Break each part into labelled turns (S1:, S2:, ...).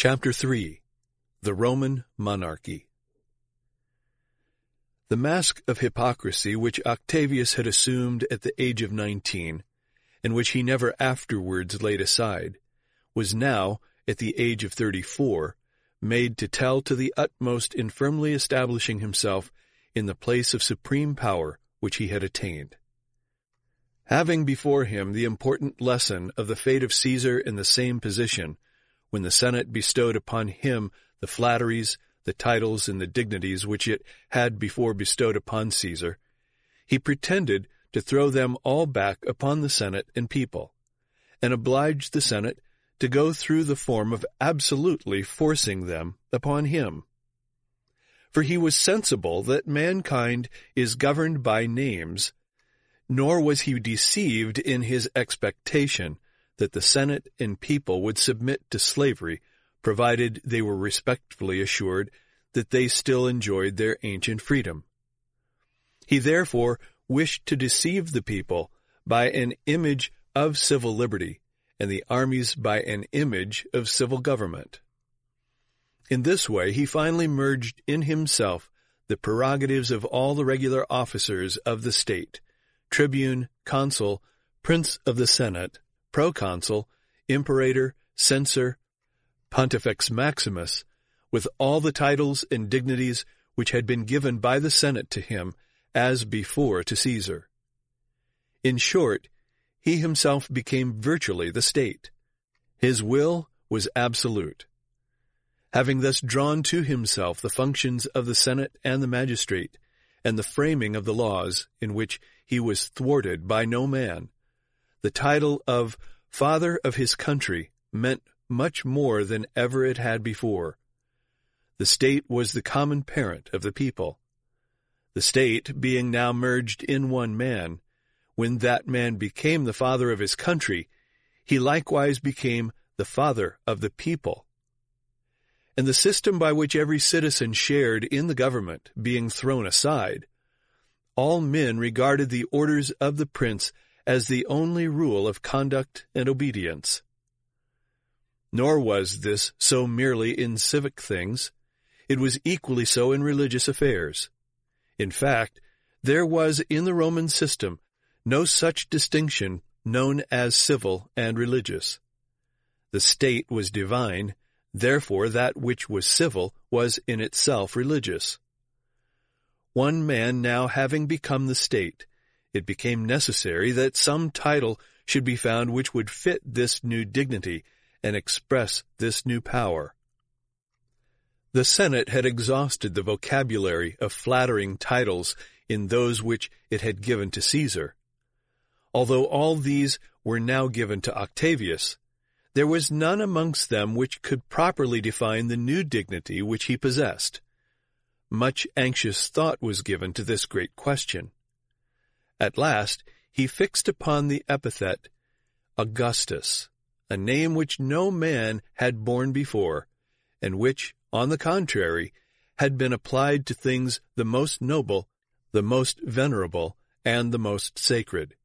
S1: Chapter 3. The Roman Monarchy. The mask of hypocrisy which Octavius had assumed at the age of 19, and which he never afterwards laid aside, was now, at the age of 34, made to tell to the utmost in firmly establishing himself in the place of supreme power which he had attained. Having before him the important lesson of the fate of Caesar in the same position, when the Senate bestowed upon him the flatteries, the titles, and the dignities which it had before bestowed upon Caesar, he pretended to throw them all back upon the Senate and people, and obliged the Senate to go through the form of absolutely forcing them upon him. For he was sensible that mankind is governed by names, nor was he deceived in his expectation that the Senate and people would submit to slavery, provided they were respectfully assured that they still enjoyed their ancient freedom. He therefore wished to deceive the people by an image of civil liberty, and the armies by an image of civil government. In this way he finally merged in himself the prerogatives of all the regular officers of the state, tribune, consul, prince of the Senate, proconsul, imperator, censor, Pontifex Maximus, with all the titles and dignities which had been given by the Senate to him as before to Caesar. In short, he himself became virtually the state. His will was absolute. Having thus drawn to himself the functions of the Senate and the magistrate, and the framing of the laws in which he was thwarted by no man, the title of Father of his country meant much more than ever it had before. The state was the common parent of the people. The state being now merged in one man, when that man became the father of his country, he likewise became the father of the people. And the system by which every citizen shared in the government being thrown aside, all men regarded the orders of the prince as the only rule of conduct and obedience. Nor was this so merely in civic things, it was equally so in religious affairs. In fact, there was in the Roman system no such distinction known as civil and religious. The state was divine, therefore that which was civil was in itself religious. One man now having become the state, it became necessary that some title should be found which would fit this new dignity and express this new power. The Senate had exhausted the vocabulary of flattering titles in those which it had given to Caesar. Although all these were now given to Octavius, there was none amongst them which could properly define the new dignity which he possessed. Much anxious thought was given to this great question. At last he fixed upon the epithet Augustus, a name which no man had borne before, and which, on the contrary, had been applied to things the most noble, the most venerable, and the most sacred.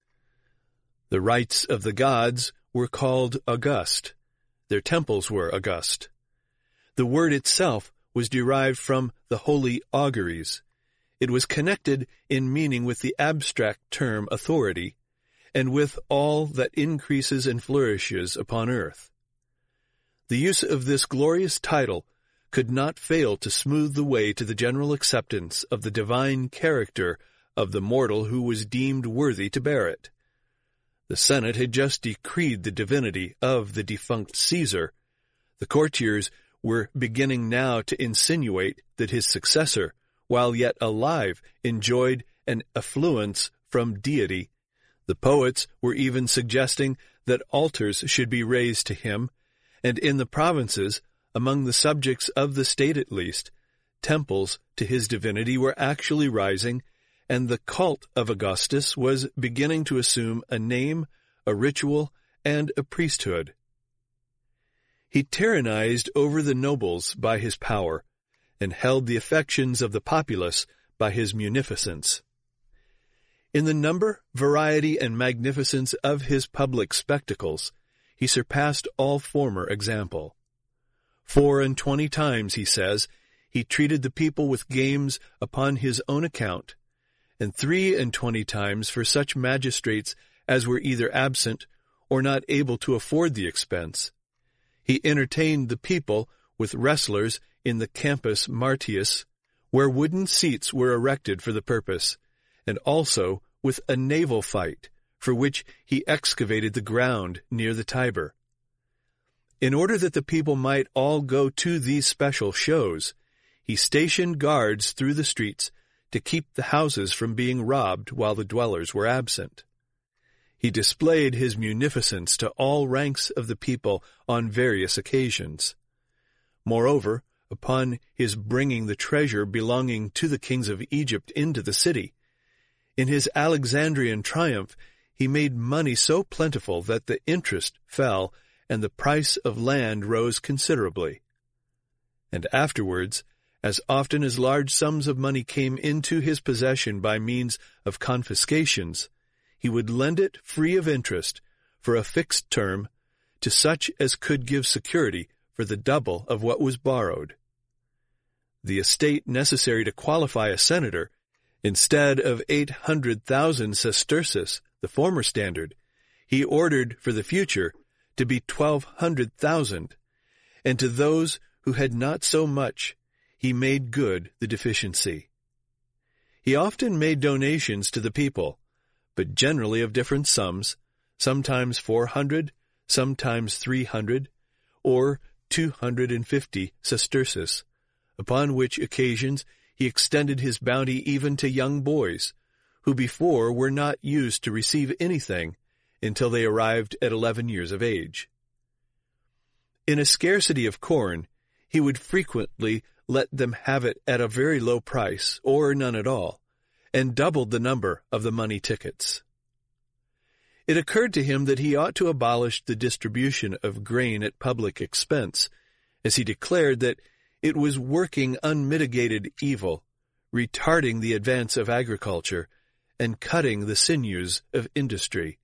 S1: The rites of the gods were called august. Their temples were august. The word itself was derived from the holy auguries. It was connected in meaning with the abstract term authority, and with all that increases and flourishes upon earth. The use of this glorious title could not fail to smooth the way to the general acceptance of the divine character of the mortal who was deemed worthy to bear it. The Senate had just decreed the divinity of the defunct Caesar. The courtiers were beginning now to insinuate that his successor, while yet alive, enjoyed an affluence from deity. The poets were even suggesting that altars should be raised to him, and in the provinces, among the subjects of the state at least, temples to his divinity were actually rising, and the cult of Augustus was beginning to assume a name, a ritual, and a priesthood. He tyrannized over the nobles by his power, and held the affections of the populace by his munificence. In the number, variety, and magnificence of his public spectacles, he surpassed all former example. 24 times, he says, he treated the people with games upon his own account, and 23 times for such magistrates as were either absent or not able to afford the expense. He entertained the people with wrestlers in the Campus Martius, where wooden seats were erected for the purpose, and also with a naval fight, for which he excavated the ground near the Tiber. In order that the people might all go to these special shows, he stationed guards through the streets to keep the houses from being robbed while the dwellers were absent. He displayed his munificence to all ranks of the people on various occasions. Moreover, upon his bringing the treasure belonging to the kings of Egypt into the city, in his Alexandrian triumph he made money so plentiful that the interest fell and the price of land rose considerably. And afterwards, as often as large sums of money came into his possession by means of confiscations, he would lend it free of interest for a fixed term to such as could give security for the double of what was borrowed. The estate necessary to qualify a senator, instead of 800,000 sesterces, the former standard, he ordered for the future to be 1,200,000, and to those who had not so much he made good the deficiency. He often made donations to the people, but generally of different sums, sometimes 400, sometimes 300, or 250 sesterces, upon which occasions he extended his bounty even to young boys, who before were not used to receive anything until they arrived at 11 years of age. In a scarcity of corn, he would frequently let them have it at a very low price, or none at all, and doubled the number of the money tickets. It occurred to him that he ought to abolish the distribution of grain at public expense, as he declared that it was working unmitigated evil, retarding the advance of agriculture, and cutting the sinews of industry.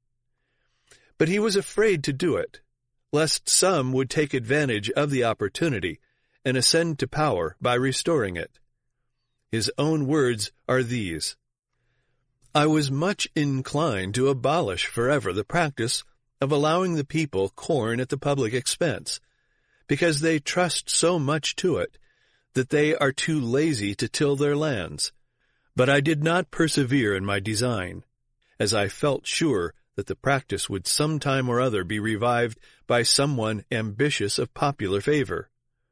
S1: But he was afraid to do it, lest some would take advantage of the opportunity and ascend to power by restoring it. His own words are these: "I was much inclined to abolish forever the practice of allowing the people corn at the public expense, because they trust so much to it that they are too lazy to till their lands. But I did not persevere in my design, as I felt sure that the practice would some time or other be revived by someone ambitious of popular favor."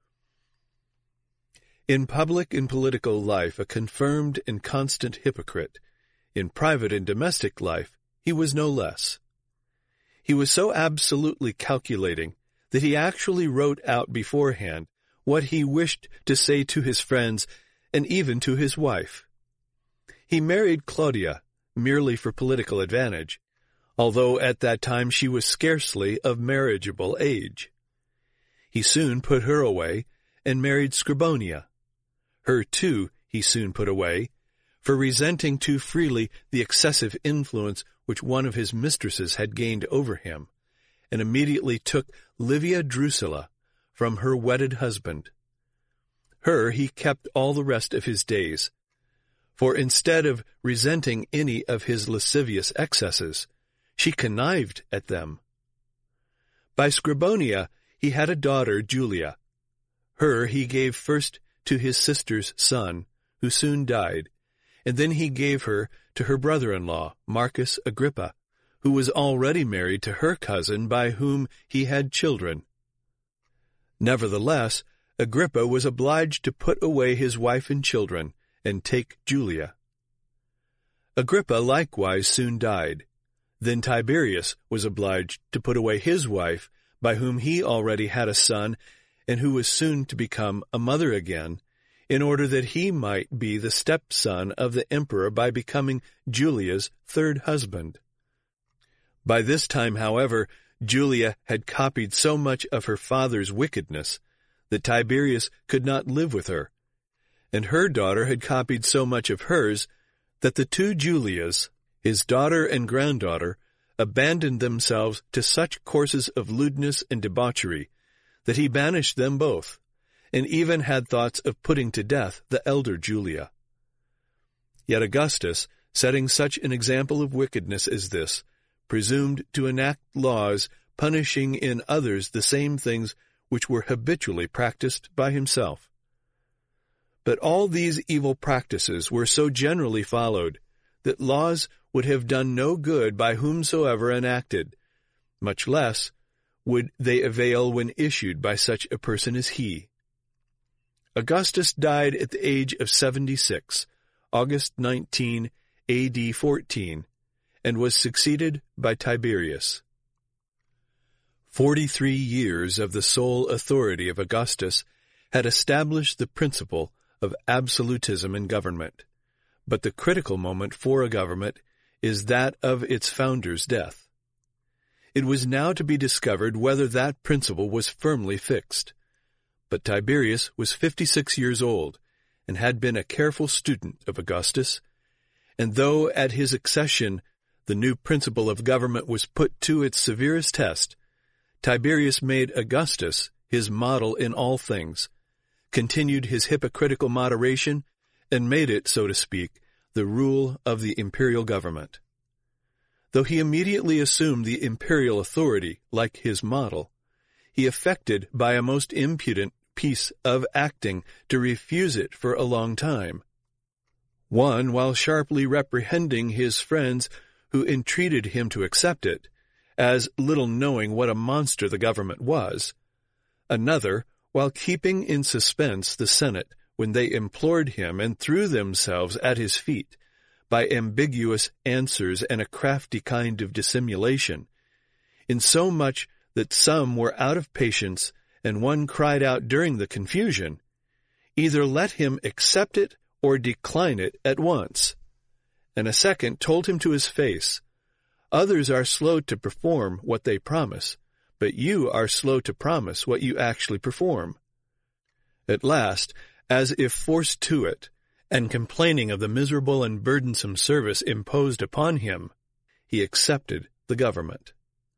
S1: In public and political life a confirmed and constant hypocrite, in private and domestic life he was no less. He was so absolutely calculating that he actually wrote out beforehand what he wished to say to his friends and even to his wife. He married Claudia merely for political advantage, although at that time she was scarcely of marriageable age. He soon put her away and married Scribonia. Her, too, he soon put away, for resenting too freely the excessive influence which one of his mistresses had gained over him, and immediately took Livia Drusilla from her wedded husband. Her he kept all the rest of his days, for instead of resenting any of his lascivious excesses, she connived at them. By Scribonia he had a daughter, Julia. Her he gave first to his sister's son, who soon died, and then he gave her to her brother-in-law, Marcus Agrippa, who was already married to her cousin by whom he had children. Nevertheless, Agrippa was obliged to put away his wife and children, and take Julia. Agrippa likewise soon died. Then Tiberius was obliged to put away his wife, by whom he already had a son, and who was soon to become a mother again, in order that he might be the stepson of the emperor by becoming Julia's third husband. By this time, however, Julia had copied so much of her father's wickedness that Tiberius could not live with her, and her daughter had copied so much of hers that the two Julias, his daughter and granddaughter, abandoned themselves to such courses of lewdness and debauchery that he banished them both, and even had thoughts of putting to death the elder Julia. Yet Augustus, setting such an example of wickedness as this, presumed to enact laws punishing in others the same things which were habitually practiced by himself. But all these evil practices were so generally followed that laws would have done no good by whomsoever enacted, much less would they avail when issued by such a person as he. Augustus died at the age of 76, August 19, A.D. 14, and was succeeded by Tiberius. 43 years of the sole authority of Augustus had established the principle of absolutism in government, but the critical moment for a government is that of its founder's death. It was now to be discovered whether that principle was firmly fixed. But Tiberius was 56 years old, and had been a careful student of Augustus, and though at his accession the new principle of government was put to its severest test, Tiberius made Augustus his model in all things, continued his hypocritical moderation, and made it, so to speak, the rule of the imperial government. Though he immediately assumed the imperial authority like his model, he affected by a most impudent piece of acting to refuse it for a long time. One, while sharply reprehending his friends who entreated him to accept it, as little knowing what a monster the government was. Another, while keeping in suspense the Senate when they implored him and threw themselves at his feet, by ambiguous answers and a crafty kind of dissimulation, insomuch that some were out of patience, and one cried out during the confusion, "Either let him accept it or decline it at once." And a second told him to his face, "Others are slow to perform what they promise, but you are slow to promise what you actually perform." At last, as if forced to it, and complaining of the miserable and burdensome service imposed upon him, he accepted the government.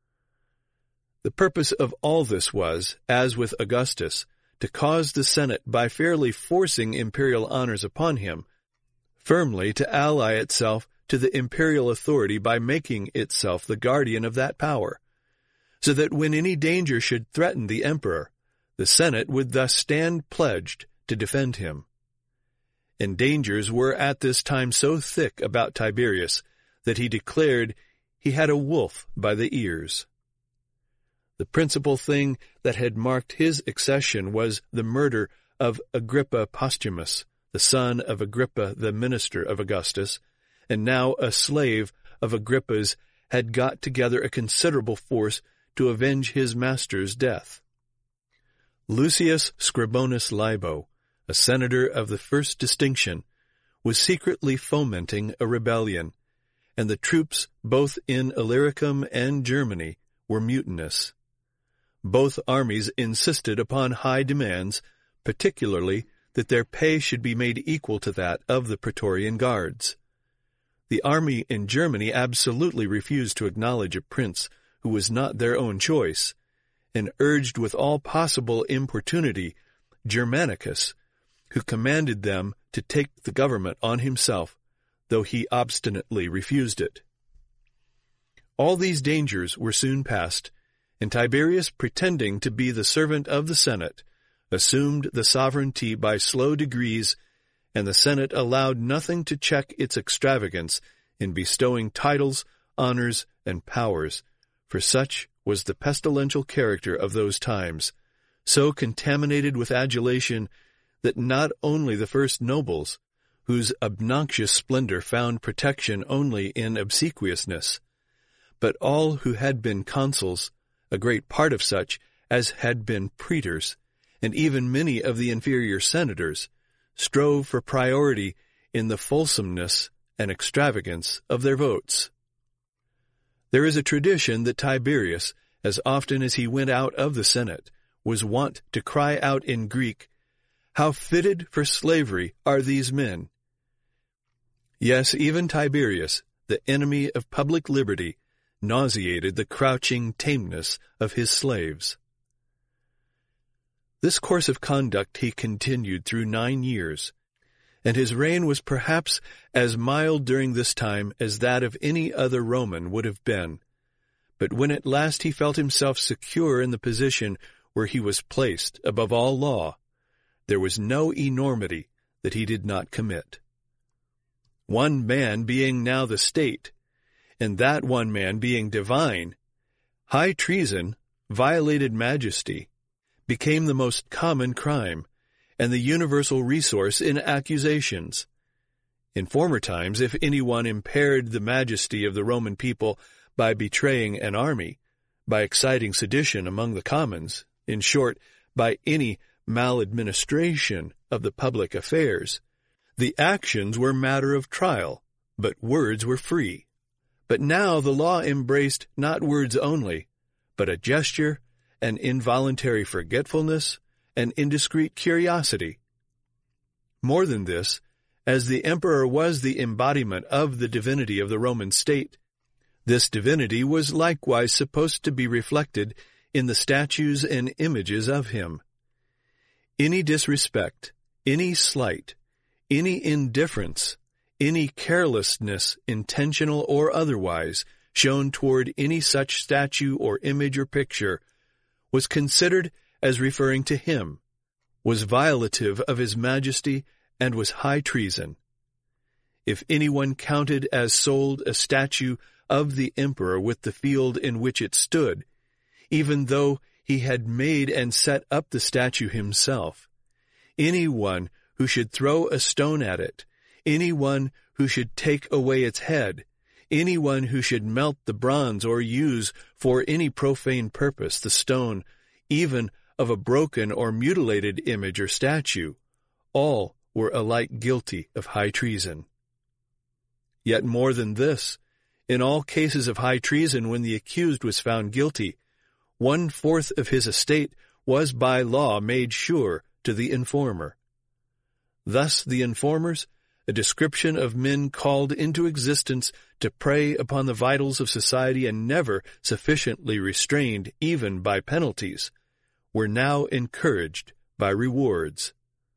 S1: The purpose of all this was, as with Augustus, to cause the Senate, by fairly forcing imperial honors upon him, firmly to ally itself to the imperial authority by making itself the guardian of that power, so that when any danger should threaten the emperor, the Senate would thus stand pledged to defend him. And dangers were at this time so thick about Tiberius that he declared he had a wolf by the ears. The principal thing that had marked his accession was the murder of Agrippa Postumus, the son of Agrippa the minister of Augustus, and now a slave of Agrippa's had got together a considerable force to avenge his master's death. Lucius Scribonus Libo, a senator of the first distinction, was secretly fomenting a rebellion, and the troops both in Illyricum and Germany were mutinous. Both armies insisted upon high demands, particularly that their pay should be made equal to that of the Praetorian Guards. The army in Germany absolutely refused to acknowledge a prince who was not their own choice, and urged with all possible importunity Germanicus, who commanded them to take the government on himself, though he obstinately refused it. All these dangers were soon past, and Tiberius, pretending to be the servant of the Senate, assumed the sovereignty by slow degrees, and the Senate allowed nothing to check its extravagance in bestowing titles, honors, and powers, for such was the pestilential character of those times, so contaminated with adulation that not only the first nobles, whose obnoxious splendor found protection only in obsequiousness, but all who had been consuls, a great part of such as had been praetors, and even many of the inferior senators, strove for priority in the fulsomeness and extravagance of their votes. There is a tradition that Tiberius, as often as he went out of the Senate, was wont to cry out in Greek, "How fitted for slavery are these men!" Yes, even Tiberius, the enemy of public liberty, nauseated the crouching tameness of his slaves. This course of conduct he continued through 9 years, and his reign was perhaps as mild during this time as that of any other Roman would have been. But when at last he felt himself secure in the position where he was placed above all law, there was no enormity that he did not commit. One man being now the state, and that one man being divine, high treason, violated majesty, became the most common crime, and the universal resource in accusations. In former times, if anyone impaired the majesty of the Roman people by betraying an army, by exciting sedition among the commons, in short, by any maladministration of the public affairs, the actions were matter of trial, but words were free. But now the law embraced not words only, but a gesture, an involuntary forgetfulness, and indiscreet curiosity. More than this, as the emperor was the embodiment of the divinity of the Roman state, this divinity was likewise supposed to be reflected in the statues and images of him. Any disrespect, any slight, any indifference, any carelessness, intentional or otherwise, shown toward any such statue or image or picture, was considered as referring to him, was violative of his majesty, and was high treason. If anyone counted as sold a statue of the emperor with the field in which it stood, even though he had made and set up the statue himself, anyone who should throw a stone at it, anyone who should take away its head, anyone who should melt the bronze or use for any profane purpose the stone, even of a broken or mutilated image or statue, all were alike guilty of high treason. Yet more than this, in all cases of high treason when the accused was found guilty, 1/4 of his estate was by law made sure to the informer. Thus the informers, a description of men called into existence to prey upon the vitals of society and never sufficiently restrained even by penalties, were now encouraged by rewards.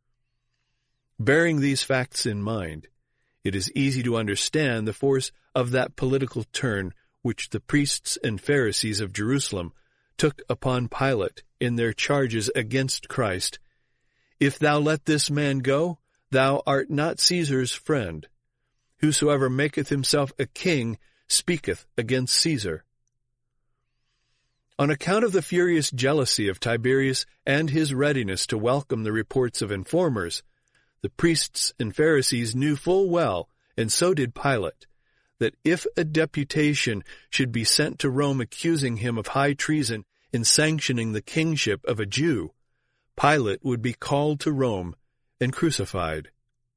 S1: Bearing these facts in mind, it is easy to understand the force of that political turn which the priests and Pharisees of Jerusalem took upon Pilate in their charges against Christ. If thou let this man go, thou art not Caesar's friend. Whosoever maketh himself a king speaketh against Caesar. On account of the furious jealousy of Tiberius and his readiness to welcome the reports of informers, the priests and Pharisees knew full well, and so did Pilate, that if a deputation should be sent to Rome accusing him of high treason in sanctioning the kingship of a Jew, Pilate would be called to Rome and crucified.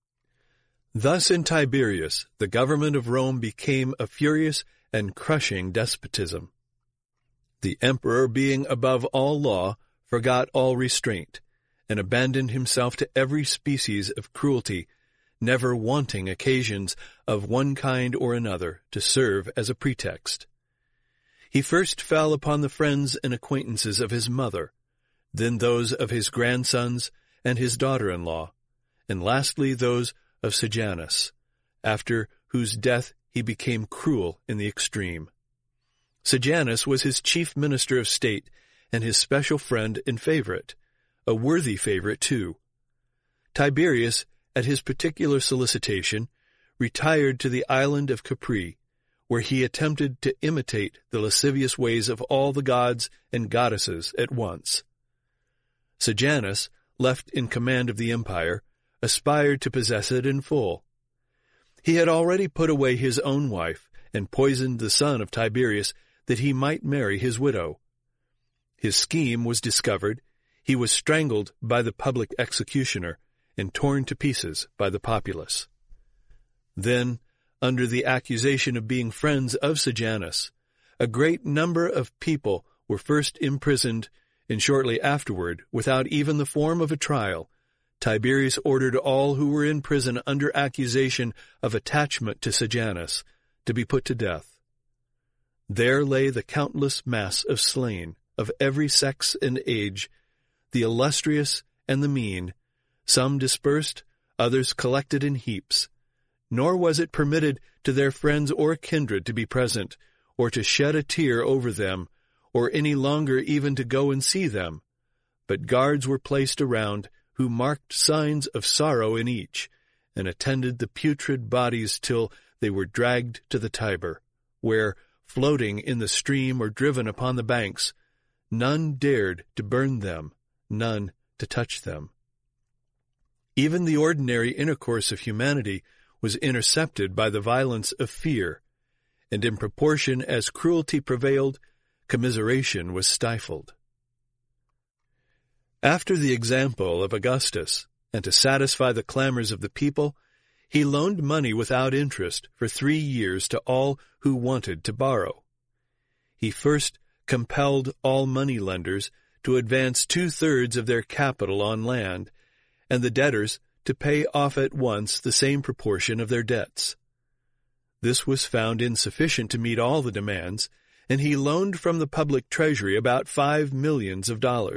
S1: Thus in Tiberius the government of Rome became a furious and crushing despotism. The emperor, being above all law, forgot all restraint, and abandoned himself to every species of cruelty, never wanting occasions of one kind or another to serve as a pretext. He first fell upon the friends and acquaintances of his mother, then those of his grandsons and his daughter-in-law, and lastly those of Sejanus, after whose death he became cruel in the extreme. Sejanus was his chief minister of state and his special friend and favorite, a worthy favorite too. Tiberius, at his particular solicitation, retired to the island of Capri, where he attempted to imitate the lascivious ways of all the gods and goddesses at once. Sejanus, left in command of the empire, aspired to possess it in full. He had already put away his own wife and poisoned the son of Tiberius that he might marry his widow. His scheme was discovered, he was strangled by the public executioner, and torn to pieces by the populace. Then, under the accusation of being friends of Sejanus, a great number of people were first imprisoned, and shortly afterward, without even the form of a trial, Tiberius ordered all who were in prison under accusation of attachment to Sejanus to be put to death. There lay the countless mass of slain, of every sex and age, the illustrious and the mean, some dispersed, others collected in heaps. Nor was it permitted to their friends or kindred to be present, or to shed a tear over them, or any longer even to go and see them. But guards were placed around, who marked signs of sorrow in each, and attended the putrid bodies till they were dragged to the Tiber, where, floating in the stream or driven upon the banks, none dared to burn them, none to touch them. Even the ordinary intercourse of humanity was intercepted by the violence of fear, and in proportion as cruelty prevailed, commiseration was stifled. After the example of Augustus, and to satisfy the clamors of the people, he loaned money without interest for 3 years to all who wanted to borrow. He first compelled all money-lenders to advance 2/3 of their capital on land, and the debtors to pay off at once the same proportion of their debts. This was found insufficient to meet all the demands, and he loaned from the public treasury about $5 millions.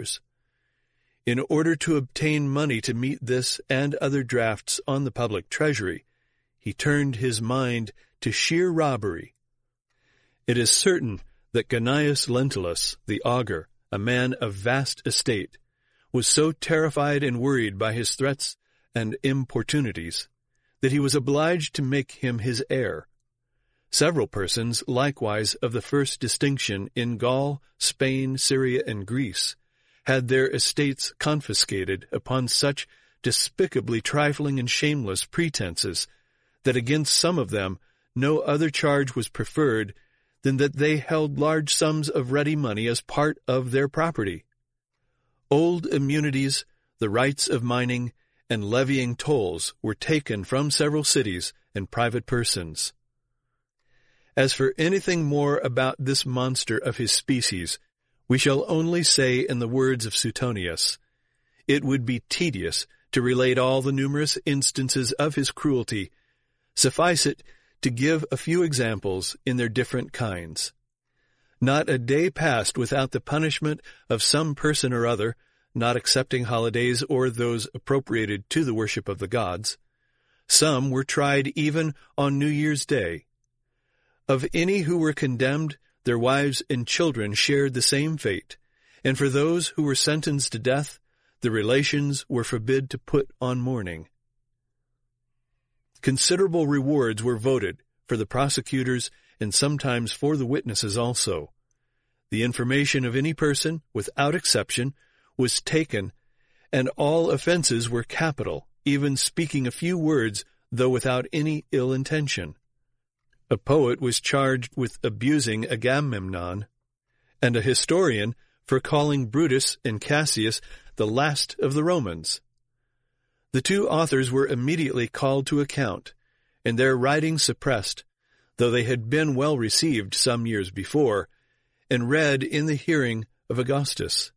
S1: In order to obtain money to meet this and other drafts on the public treasury, he turned his mind to sheer robbery. It is certain that Gnaeus Lentulus, the augur, a man of vast estate, was so terrified and worried by his threats and importunities that he was obliged to make him his heir. Several persons, likewise of the first distinction in Gaul, Spain, Syria, and Greece, had their estates confiscated upon such despicably trifling and shameless pretenses that against some of them no other charge was preferred than that they held large sums of ready money as part of their property. Old immunities, the rights of mining, and levying tolls were taken from several cities and private persons. As for anything more about this monster of his species, we shall only say in the words of Suetonius, "It would be tedious to relate all the numerous instances of his cruelty. Suffice it to give a few examples in their different kinds. Not a day passed without the punishment of some person or other, not excepting holidays or those appropriated to the worship of the gods. Some were tried even on New Year's Day. Of any who were condemned, their wives and children shared the same fate, and for those who were sentenced to death, the relations were forbid to put on mourning. Considerable rewards were voted for the prosecutors and sometimes for the witnesses also. The information of any person, without exception, was taken, and all offenses were capital, even speaking a few words, though without any ill intention. A poet was charged with abusing Agamemnon, and a historian for calling Brutus and Cassius the last of the Romans. The two authors were immediately called to account, and their writings suppressed, though they had been well received some years before, and read in the hearing of Augustus.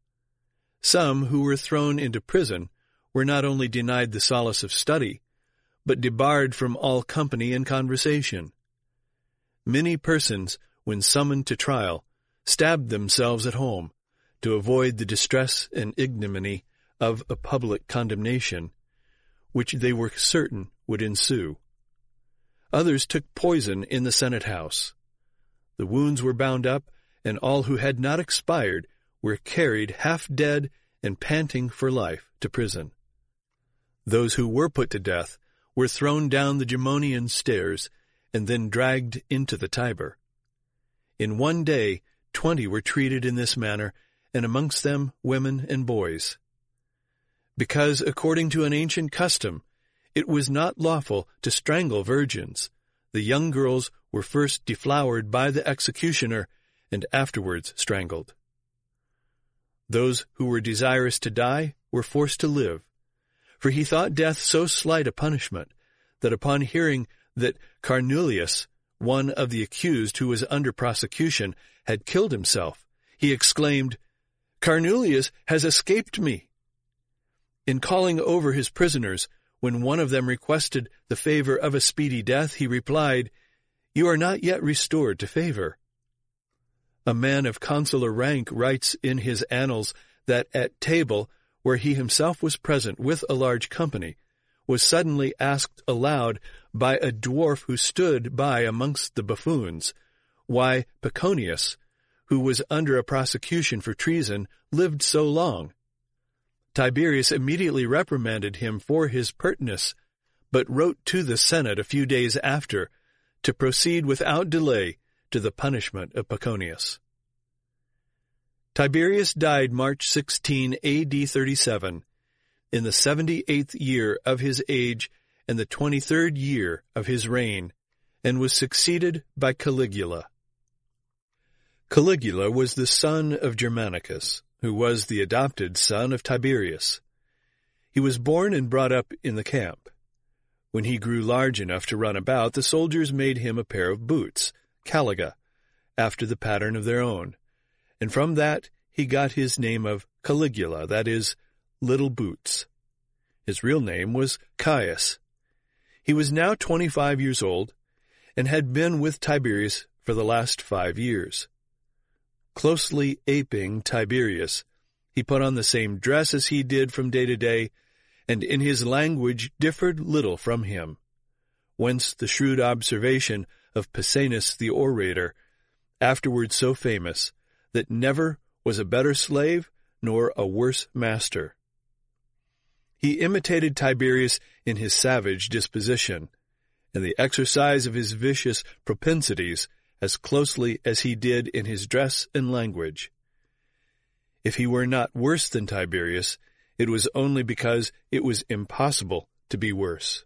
S1: Some who were thrown into prison were not only denied the solace of study, but debarred from all company and conversation. Many persons, when summoned to trial, stabbed themselves at home, to avoid the distress and ignominy of a public condemnation, which they were certain would ensue. Others took poison in the Senate House. The wounds were bound up, and all who had not expired were carried half dead and panting for life to prison. Those who were put to death were thrown down the Gemonian stairs and then dragged into the Tiber. In one day 20 were treated in this manner, and amongst them women and boys. Because, according to an ancient custom, it was not lawful to strangle virgins, the young girls were first deflowered by the executioner and afterwards strangled. Those who were desirous to die were forced to live, for he thought death so slight a punishment that upon hearing that Carnulius, one of the accused who was under prosecution, had killed himself, he exclaimed, "Carnulius has escaped me." In calling over his prisoners, when one of them requested the favor of a speedy death, he replied, "You are not yet restored to favor." A man of consular rank writes in his annals that at table, where he himself was present with a large company, was suddenly asked aloud by a dwarf who stood by amongst the buffoons, why Paconius, who was under a prosecution for treason, lived so long. Tiberius immediately reprimanded him for his pertness, but wrote to the Senate a few days after to proceed without delay to the punishment of Paconius. Tiberius died March 16, A.D. 37, in the 78th year of his age and the 23rd year of his reign, and was succeeded by Caligula. Caligula was the son of Germanicus, who was the adopted son of Tiberius. He was born and brought up in the camp. When he grew large enough to run about, the soldiers made him a pair of boots, caliga, after the pattern of their own, and from that he got his name of Caligula, that is, Little Boots. His real name was Caius. He was now 25 years old, and had been with Tiberius for the last 5 years. Closely aping Tiberius, he put on the same dress as he did from day to day, and in his language differed little from him, whence the shrewd observation of Paesanus the orator, afterwards so famous, that never was a better slave nor a worse master. He imitated Tiberius in his savage disposition, and the exercise of his vicious propensities as closely as he did in his dress and language. If he were not worse than Tiberius, it was only because it was impossible to be worse.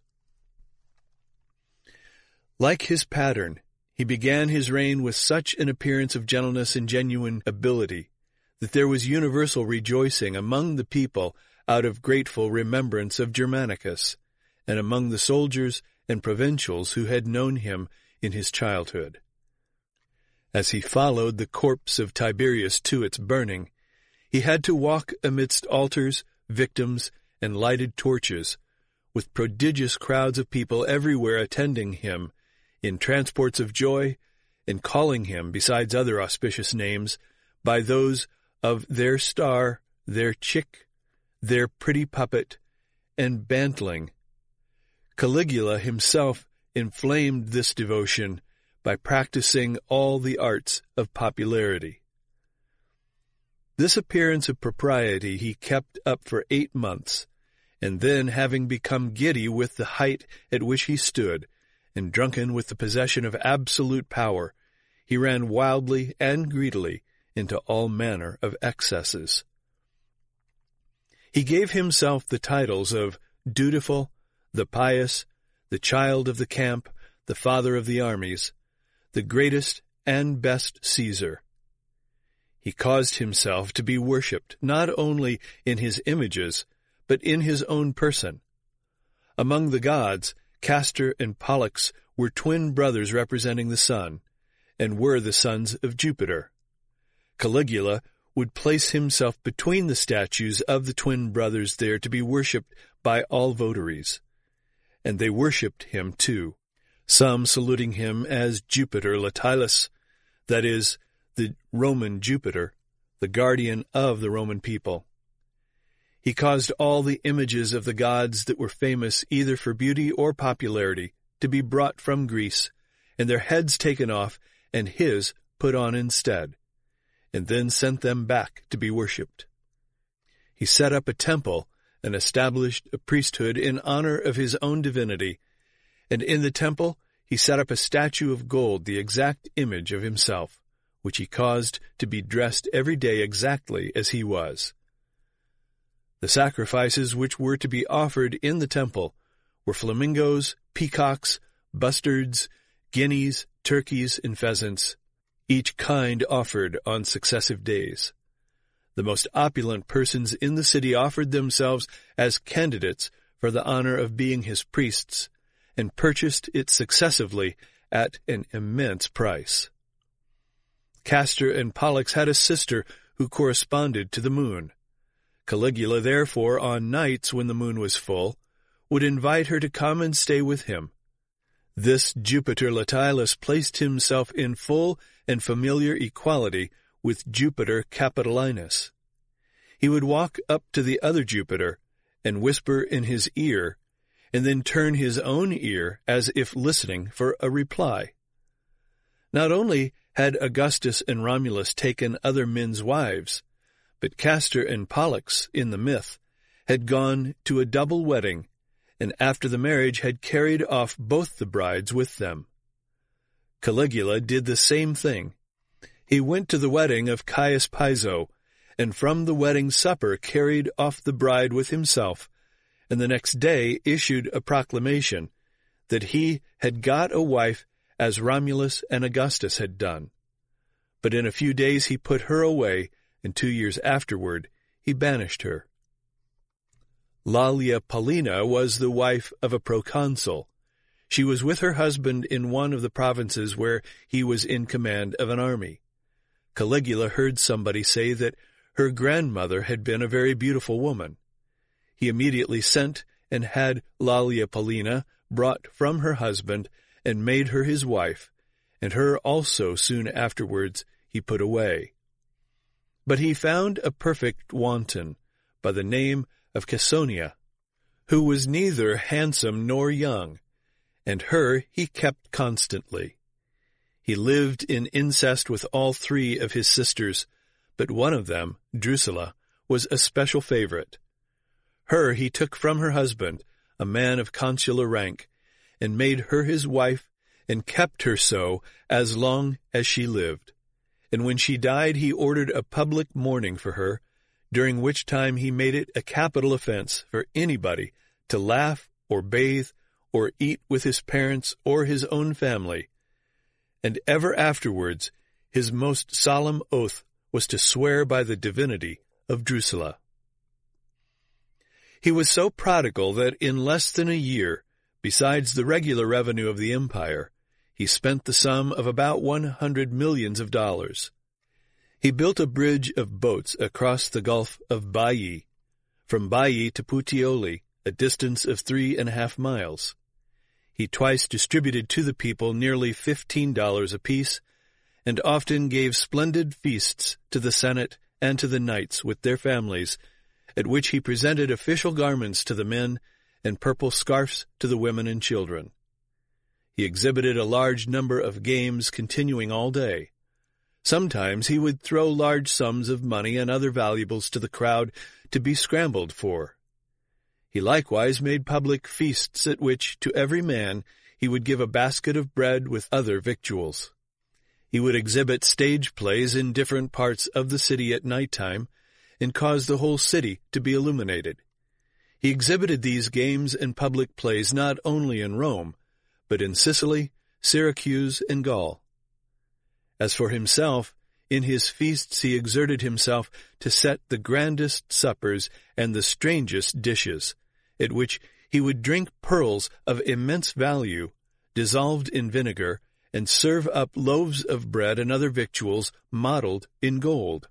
S1: Like his pattern, he began his reign with such an appearance of gentleness and genuine ability that there was universal rejoicing among the people out of grateful remembrance of Germanicus, and among the soldiers and provincials who had known him in his childhood. As he followed the corpse of Tiberius to its burning, he had to walk amidst altars, victims, and lighted torches, with prodigious crowds of people everywhere attending him, in transports of joy, and calling him, besides other auspicious names, by those of their star, their chick, their pretty puppet, and bantling. Caligula himself inflamed this devotion by practicing all the arts of popularity. This appearance of propriety he kept up for 8 months, and then, having become giddy with the height at which he stood, and drunken with the possession of absolute power, he ran wildly and greedily into all manner of excesses. He gave himself the titles of Dutiful, the Pious, the Child of the Camp, the Father of the Armies, the Greatest and Best Caesar. He caused himself to be worshipped not only in his images, but in his own person. Among the gods, Castor and Pollux were twin brothers representing the sun, and were the sons of Jupiter. Caligula would place himself between the statues of the twin brothers there to be worshipped by all votaries. And they worshipped him too, some saluting him as Jupiter Latilus, that is, the Roman Jupiter, the guardian of the Roman people. He caused all the images of the gods that were famous either for beauty or popularity to be brought from Greece, and their heads taken off, and his put on instead, and then sent them back to be worshipped. He set up a temple and established a priesthood in honor of his own divinity, and in the temple he set up a statue of gold, the exact image of himself, which he caused to be dressed every day exactly as he was. The sacrifices which were to be offered in the temple were flamingos, peacocks, bustards, guineas, turkeys, and pheasants, each kind offered on successive days. The most opulent persons in the city offered themselves as candidates for the honor of being his priests, and purchased it successively at an immense price. Castor and Pollux had a sister who corresponded to the moon. Caligula, therefore, on nights when the moon was full, would invite her to come and stay with him. This Jupiter Latilus placed himself in full and familiar equality with Jupiter Capitolinus. he would walk up to the other Jupiter and whisper in his ear, and then turn his own ear as if listening for a reply. Not only had Augustus and Romulus taken other men's wives, but Castor and Pollux, in the myth, had gone to a double wedding, and after the marriage had carried off both the brides with them. Caligula did the same thing. He went to the wedding of Caius Piso, and from the wedding supper carried off the bride with himself, and the next day issued a proclamation that he had got a wife as Romulus and Augustus had done. But in a few days he put her away, and 2 years afterward he banished her. Lalia Paulina was the wife of a proconsul. She was with her husband in one of the provinces where he was in command of an army. Caligula heard somebody say that her grandmother had been a very beautiful woman. He immediately sent and had Lalia Paulina brought from her husband and made her his wife, and her also soon afterwards he put away. But he found a perfect wanton, by the name of Caesonia, who was neither handsome nor young, and her he kept constantly. He lived in incest with all 3 of his sisters, but one of them, Drusilla, was a special favorite. Her he took from her husband, a man of consular rank, and made her his wife, and kept her so as long as she lived. And when she died he ordered a public mourning for her, during which time he made it a capital offense for anybody to laugh or bathe or eat with his parents or his own family. And ever afterwards his most solemn oath was to swear by the divinity of Drusilla. He was so prodigal that in less than a year, besides the regular revenue of the empire, he spent the sum of about $100 million. He built a bridge of boats across the Gulf of Baiae, from Baiae to Puteoli, a distance of 3.5 miles. He twice distributed to the people nearly $15 apiece, and often gave splendid feasts to the Senate and to the knights with their families, at which he presented official garments to the men and purple scarfs to the women and children. He exhibited a large number of games continuing all day. Sometimes he would throw large sums of money and other valuables to the crowd to be scrambled for. He likewise made public feasts at which, to every man, he would give a basket of bread with other victuals. He would exhibit stage plays in different parts of the city at night time, and cause the whole city to be illuminated. He exhibited these games and public plays not only in Rome, but in Sicily, Syracuse, and Gaul. As for himself, in his feasts he exerted himself to set the grandest suppers and the strangest dishes, at which he would drink pearls of immense value, dissolved in vinegar, and serve up loaves of bread and other victuals modeled in gold.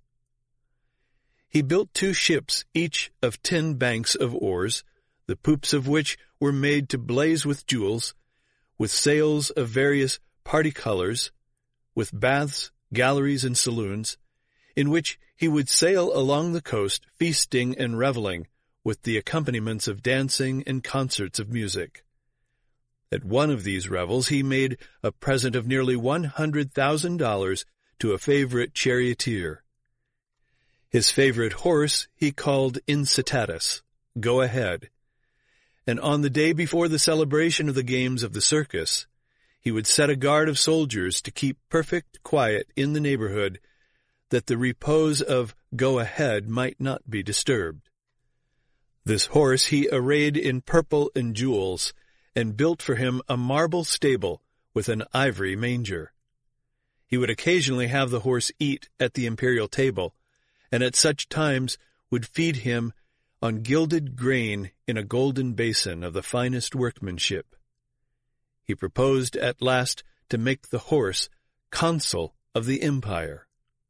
S1: He built 2 ships, each of 10 banks of oars, the poops of which were made to blaze with jewels, with sails of various party colors, with baths, galleries, and saloons, in which he would sail along the coast, feasting and reveling, with the accompaniments of dancing and concerts of music. At one of these revels he made a present of nearly $100,000 to a favorite charioteer. His favorite horse he called Incitatus, Go Ahead, and on the day before the celebration of the games of the circus, he would set a guard of soldiers to keep perfect quiet in the neighborhood, that the repose of Go Ahead might not be disturbed. This horse he arrayed in purple and jewels, and built for him a marble stable with an ivory manger. He would occasionally have the horse eat at the imperial table, and at such times would feed him on gilded grain in a golden basin of the finest workmanship. He proposed at last to make the horse consul of the empire.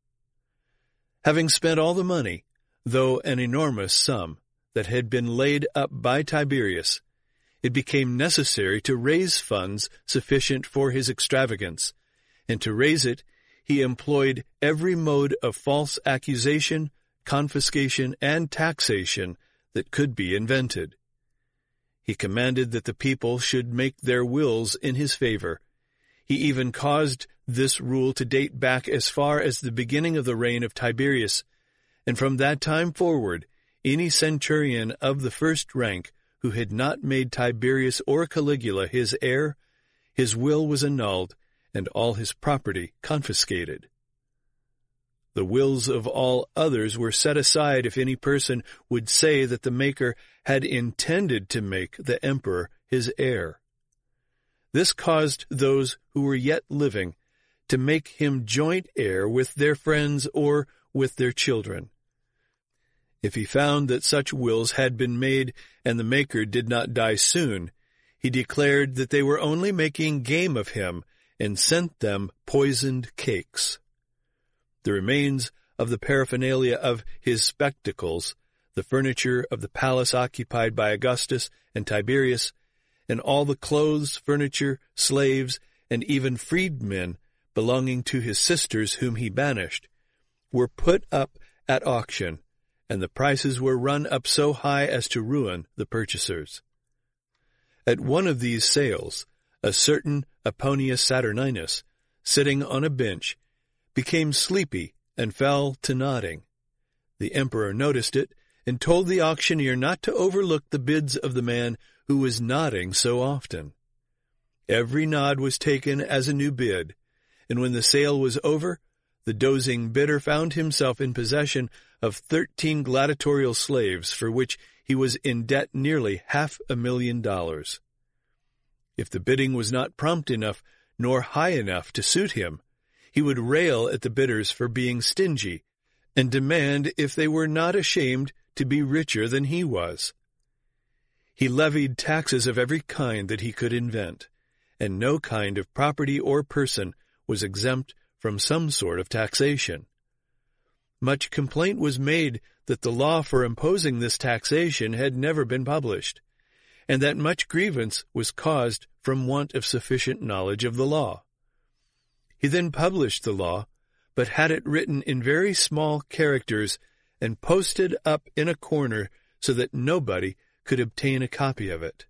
S1: Having spent all the money, though an enormous sum, that had been laid up by Tiberius, it became necessary to raise funds sufficient for his extravagance, and to raise it he employed every mode of false accusation, confiscation, and taxation that could be invented. He commanded that the people should make their wills in his favor. He even caused this rule to date back as far as the beginning of the reign of Tiberius, and from that time forward, any centurion of the first rank who had not made Tiberius or Caligula his heir, his will was annulled, and all his property confiscated. The wills of all others were set aside if any person would say that the maker had intended to make the emperor his heir. This caused those who were yet living to make him joint heir with their friends or with their children. If he found that such wills had been made and the maker did not die soon, he declared that they were only making game of him and sent them poisoned cakes. The remains of the paraphernalia of his spectacles, the furniture of the palace occupied by Augustus and Tiberius, and all the clothes, furniture, slaves, and even freedmen belonging to his sisters whom he banished, were put up at auction, and the prices were run up so high as to ruin the purchasers. At one of these sales, a certain Aponius Saturninus, sitting on a bench, became sleepy and fell to nodding. The emperor noticed it and told the auctioneer not to overlook the bids of the man who was nodding so often. Every nod was taken as a new bid, and when the sale was over, the dozing bidder found himself in possession of 13 gladiatorial slaves for which he was in debt nearly $500,000. If the bidding was not prompt enough nor high enough to suit him, he would rail at the bidders for being stingy, and demand if they were not ashamed to be richer than he was. He levied taxes of every kind that he could invent, and no kind of property or person was exempt from some sort of taxation. Much complaint was made that the law for imposing this taxation had never been published, and that much grievance was caused from want of sufficient knowledge of the law. He then published the law, but had it written in very small characters and posted up in a corner so that nobody could obtain a copy of it.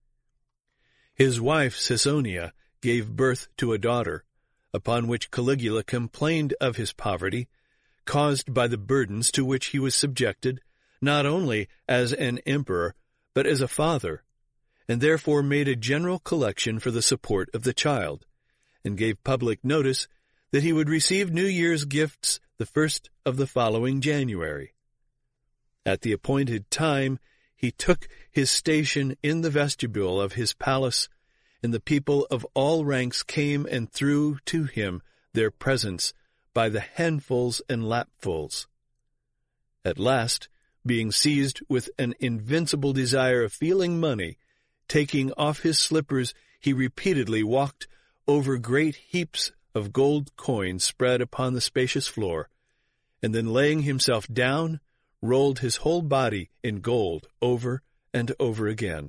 S1: His wife Caesonia gave birth to a daughter, upon which Caligula complained of his poverty, caused by the burdens to which he was subjected, not only as an emperor, but as a father, and therefore made a general collection for the support of the child, and gave public notice that he would receive New Year's gifts the 1st of the following January. At the appointed time, he took his station in the vestibule of his palace, and the people of all ranks came and threw to him their presents by the handfuls and lapfuls. At last, being seized with an invincible desire of feeling money, taking off his slippers, he repeatedly walked over great heaps of gold coins spread upon the spacious floor, and then laying himself down, rolled his whole body in gold over and over again.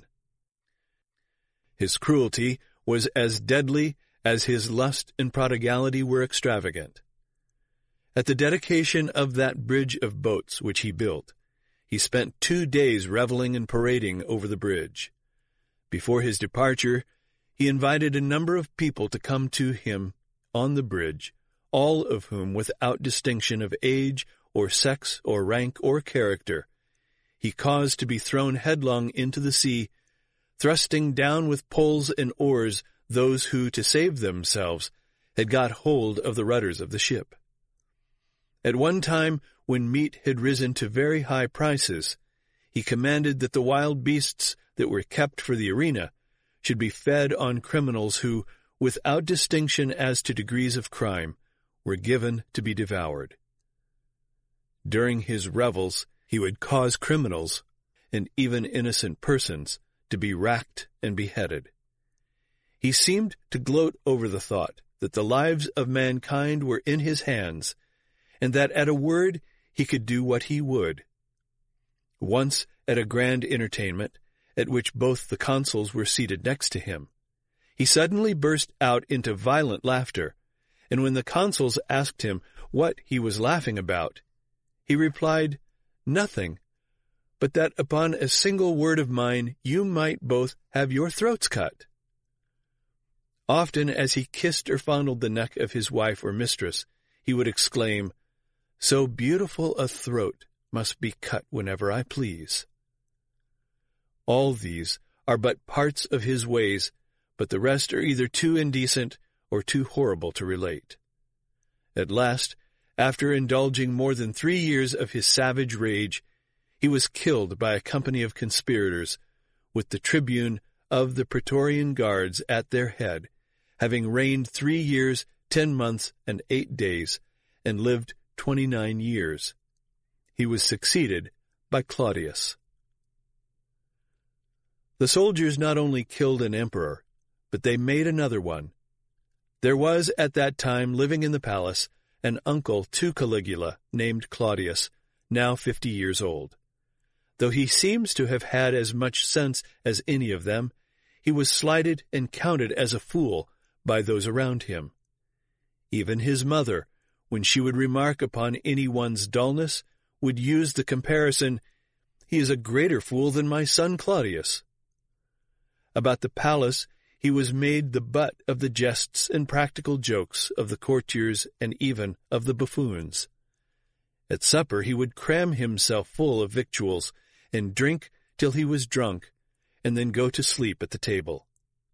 S1: His cruelty was as deadly as his lust and prodigality were extravagant. At the dedication of that bridge of boats which he built, he spent 2 days reveling and parading over the bridge. Before his departure, he invited a number of people to come to him on the bridge, all of whom, without distinction of age or sex or rank or character, he caused to be thrown headlong into the sea, thrusting down with poles and oars those who, to save themselves, had got hold of the rudders of the ship. At one time, when meat had risen to very high prices, he commanded that the wild beasts that were kept for the arena should be fed on criminals who, without distinction as to degrees of crime, were given to be devoured. During his revels, he would cause criminals, and even innocent persons, to be racked and beheaded. He seemed to gloat over the thought that the lives of mankind were in his hands, and that at a word he could do what he would. Once, at a grand entertainment, at which both the consuls were seated next to him, he suddenly burst out into violent laughter, and when the consuls asked him what he was laughing about, He replied, "Nothing, but that upon a single word of mine you might both have your throats cut." Often as he kissed or fondled the neck of his wife or mistress, he would exclaim, "So beautiful a throat must be cut whenever I please." All these are but parts of his ways, but the rest are either too indecent or too horrible to relate. At last, after indulging more than 3 years of his savage rage, he was killed by a company of conspirators, with the tribune of the Praetorian Guards at their head, having reigned 3 years, 10 months, and 8 days, and lived 29 years. He was succeeded by Claudius. The soldiers not only killed an emperor, but they made another one. There was at that time living in the palace an uncle to Caligula named Claudius, now 50 years old. Though he seems to have had as much sense as any of them, he was slighted and counted as a fool by those around him. Even his mother, when she would remark upon any one's dullness, would use the comparison, "He is a greater fool than my son Claudius." About the palace he was made the butt of the jests and practical jokes of the courtiers and even of the buffoons. At supper he would cram himself full of victuals, and drink till he was drunk, and then go to sleep at the table.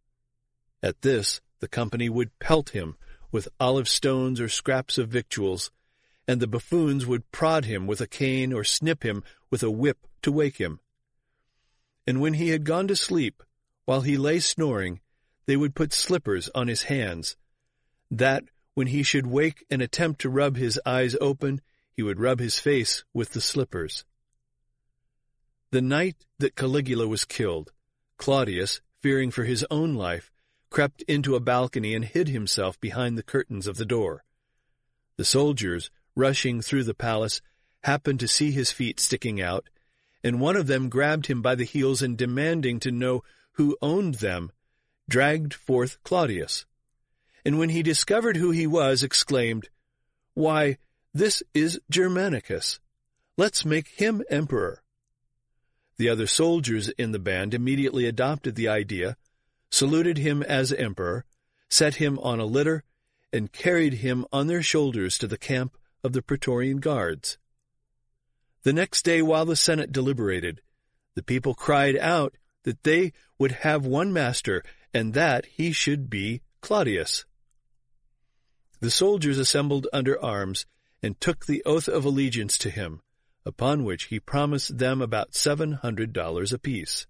S1: At this the company would pelt him with olive stones or scraps of victuals, and the buffoons would prod him with a cane or snip him with a whip to wake him. And when he had gone to sleep, while he lay snoring, they would put slippers on his hands, that when he should wake and attempt to rub his eyes open, he would rub his face with the slippers. The night that Caligula was killed, Claudius, fearing for his own life, crept into a balcony and hid himself behind the curtains of the door. The soldiers, rushing through the palace, happened to see his feet sticking out, and one of them grabbed him by the heels and, demanding to know who owned them, dragged forth Claudius. And when he discovered who he was, exclaimed, "Why, this is Germanicus. Let's make him emperor." The other soldiers in the band immediately adopted the idea, saluted him as emperor, set him on a litter, and carried him on their shoulders to the camp of the Praetorian Guards. The next day, while the Senate deliberated, the people cried out that they would have one master, and that he should be Claudius. The soldiers assembled under arms and took the oath of allegiance to him, upon which he promised them about $700 apiece.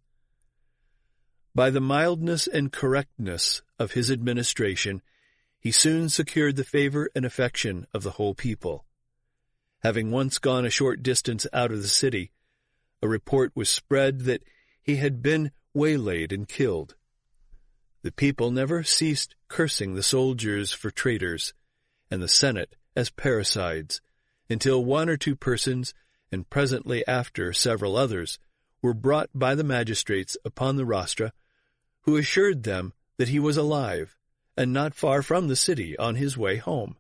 S1: By the mildness and correctness of his administration, he soon secured the favor and affection of the whole people. Having once gone a short distance out of the city, a report was spread that he had been waylaid and killed. The people never ceased cursing the soldiers for traitors, and the Senate as parricides, until 1 or 2 persons, and presently after several others, were brought by the magistrates upon the rostra, who assured them that he was alive, and not far from the city on his way home.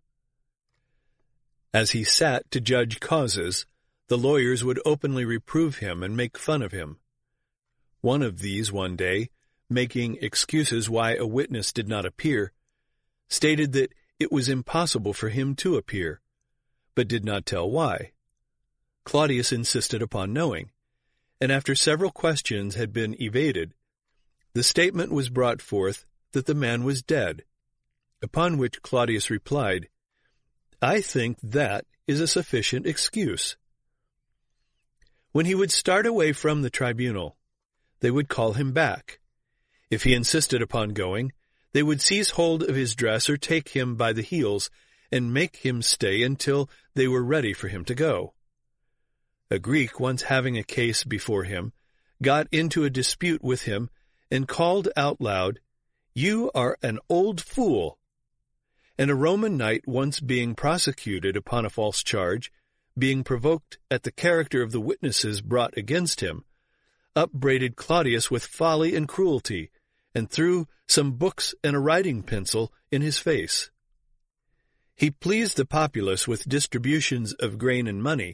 S1: As he sat to judge causes, the lawyers would openly reprove him and make fun of him. One of these one day, making excuses why a witness did not appear, stated that it was impossible for him to appear, but did not tell why. Claudius insisted upon knowing, and after several questions had been evaded, the statement was brought forth that the man was dead, upon which Claudius replied, "I think that is a sufficient excuse." When he would start away from the tribunal, they would call him back. If he insisted upon going, they would seize hold of his dress or take him by the heels and make him stay until they were ready for him to go. A Greek, once having a case before him, got into a dispute with him and called out loud, "You are an old fool." And a Roman knight, once being prosecuted upon a false charge, being provoked at the character of the witnesses brought against him, upbraided Claudius with folly and cruelty, and threw some books and a writing pencil in his face. He pleased the populace with distributions of grain and money,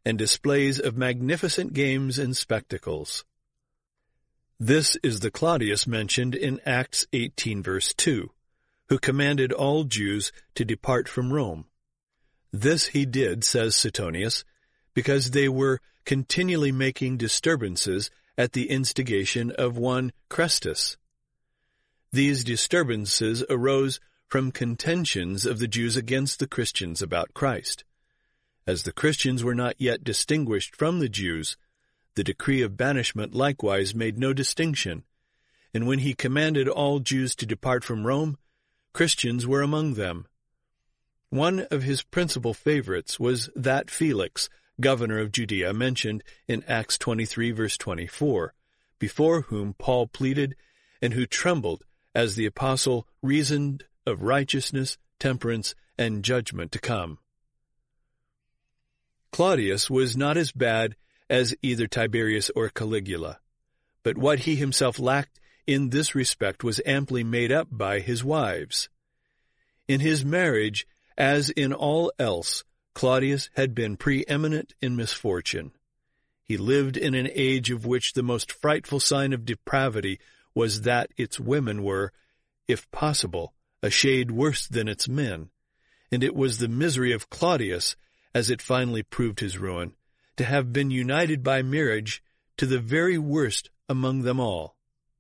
S1: and displays of magnificent games and spectacles. This is the Claudius mentioned in Acts 18 verse 2, who commanded all Jews to depart from Rome. This he did, says Suetonius, because they were continually making disturbances at the instigation of one Chrestus. These disturbances arose from contentions of the Jews against the Christians about Christ. As the Christians were not yet distinguished from the Jews, the decree of banishment likewise made no distinction, and when he commanded all Jews to depart from Rome, Christians were among them. One of his principal favorites was that Felix, governor of Judea, mentioned in Acts 23 verse 24, before whom Paul pleaded, and who trembled as the apostle reasoned of righteousness, temperance, and judgment to come. Claudius was not as bad as either Tiberius or Caligula, but what he himself lacked in this respect was amply made up by his wives. In his marriage, as in all else, Claudius had been preeminent in misfortune. He lived in an age of which the most frightful sign of depravity was that its women were, if possible, a shade worse than its men, and it was the misery of Claudius, as it finally proved his ruin, to have been united by marriage to the very worst among them all.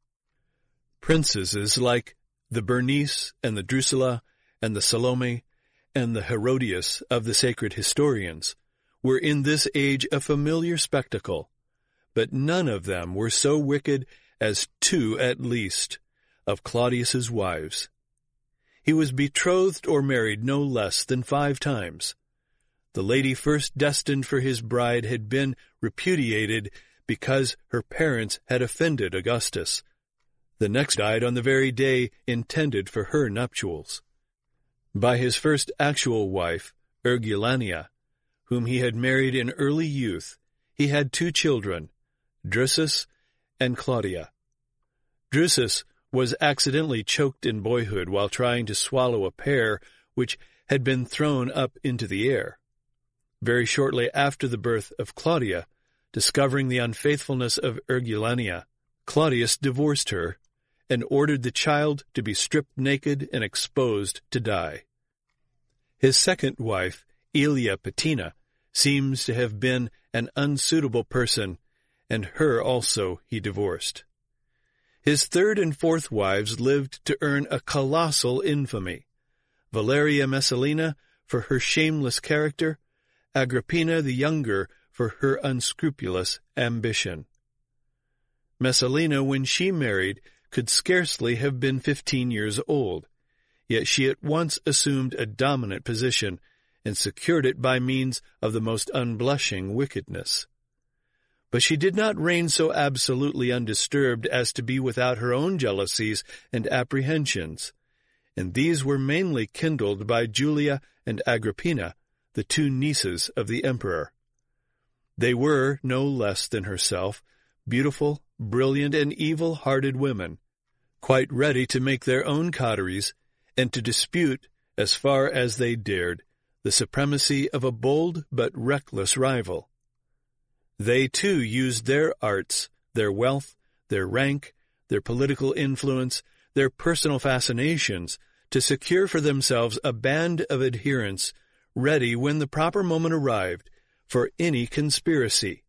S1: Princesses like the Bernice and the Drusilla and the Salome and the Herodias of the sacred historians were in this age a familiar spectacle, but none of them were so wicked as two at least of Claudius's wives. He was betrothed or married no less than 5 times. The lady first destined for his bride had been repudiated because her parents had offended Augustus. The next died on the very day intended for her nuptials. By his first actual wife, Ergulania, whom he had married in early youth, he had 2 children, Drusus and Claudia. Drusus was accidentally choked in boyhood while trying to swallow a pear which had been thrown up into the air. Very shortly after the birth of Claudia, discovering the unfaithfulness of Ergulania, Claudius divorced her and ordered the child to be stripped naked and exposed to die. His second wife, Aelia Paetina, seems to have been an unsuitable person, and her also he divorced. His third and fourth wives lived to earn a colossal infamy. Valeria Messalina for her shameless character, Agrippina the younger for her unscrupulous ambition. Messalina, when she married, could scarcely have been 15 years old, yet she at once assumed a dominant position and secured it by means of the most unblushing wickedness. But she did not reign so absolutely undisturbed as to be without her own jealousies and apprehensions, and these were mainly kindled by Julia and Agrippina, the 2 nieces of the emperor. They were, no less than herself, beautiful, brilliant, and evil-hearted women, quite ready to make their own coteries and to dispute, as far as they dared, the supremacy of a bold but reckless rival. They, too, used their arts, their wealth, their rank, their political influence, their personal fascinations, to secure for themselves a band of adherents ready when the proper moment arrived for any conspiracy.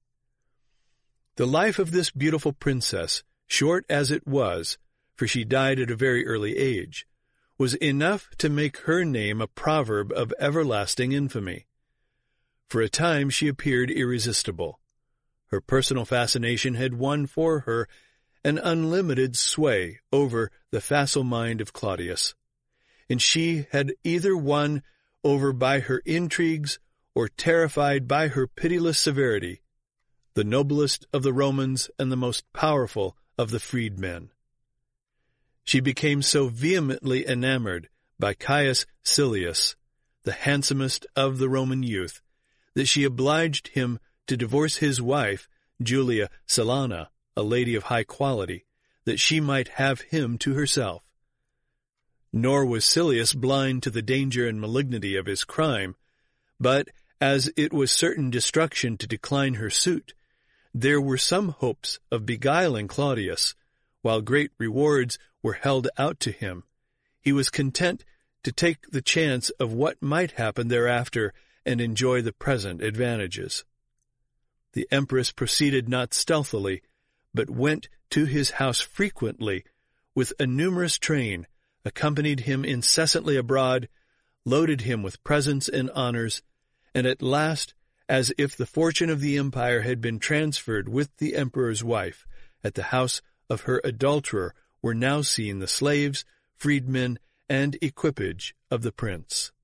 S1: The life of this beautiful princess, short as it was, for she died at a very early age, was enough to make her name a proverb of everlasting infamy. For a time she appeared irresistible. Her personal fascination had won for her an unlimited sway over the facile mind of Claudius, and she had either won over by her intrigues or terrified by her pitiless severity the noblest of the Romans and the most powerful of the freedmen. She became so vehemently enamored by Caius Silius, the handsomest of the Roman youth, that she obliged him to divorce his wife, Julia Silana, a lady of high quality, that she might have him to herself. Nor was Silius blind to the danger and malignity of his crime, but, as it was certain destruction to decline her suit, there were some hopes of beguiling Claudius. While great rewards were held out to him, he was content to take the chance of what might happen thereafter and enjoy the present advantages. The empress proceeded not stealthily, but went to his house frequently, with a numerous train, accompanied him incessantly abroad, loaded him with presents and honors, and at last, as if the fortune of the empire had been transferred with the emperor's wife, at the house of her adulterer were now seen the slaves, freedmen, and equipage of the prince.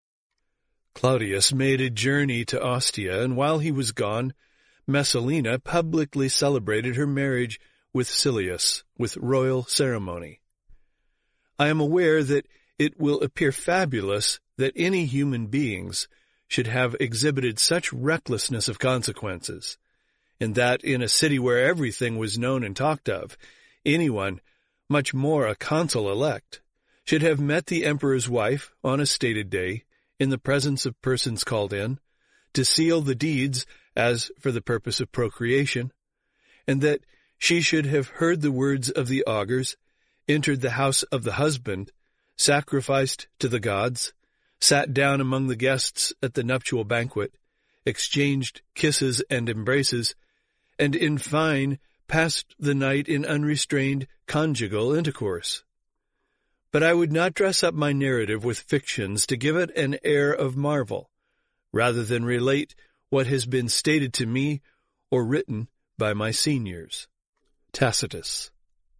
S1: Claudius made a journey to Ostia, and while he was gone, Messalina publicly celebrated her marriage with Silius, with royal ceremony. I am aware that it will appear fabulous that any human beings should have exhibited such recklessness of consequences, and that in a city where everything was known and talked of, anyone, much more a consul-elect, should have met the emperor's wife on a stated day, in the presence of persons called in, to seal the deeds as for the purpose of procreation, and that she should have heard the words of the augurs, entered the house of the husband, sacrificed to the gods, sat down among the guests at the nuptial banquet, exchanged kisses and embraces, and in fine passed the night in unrestrained conjugal intercourse. But I would not dress up my narrative with fictions to give it an air of marvel, rather than relate what has been stated to me or written by my seniors. Tacitus.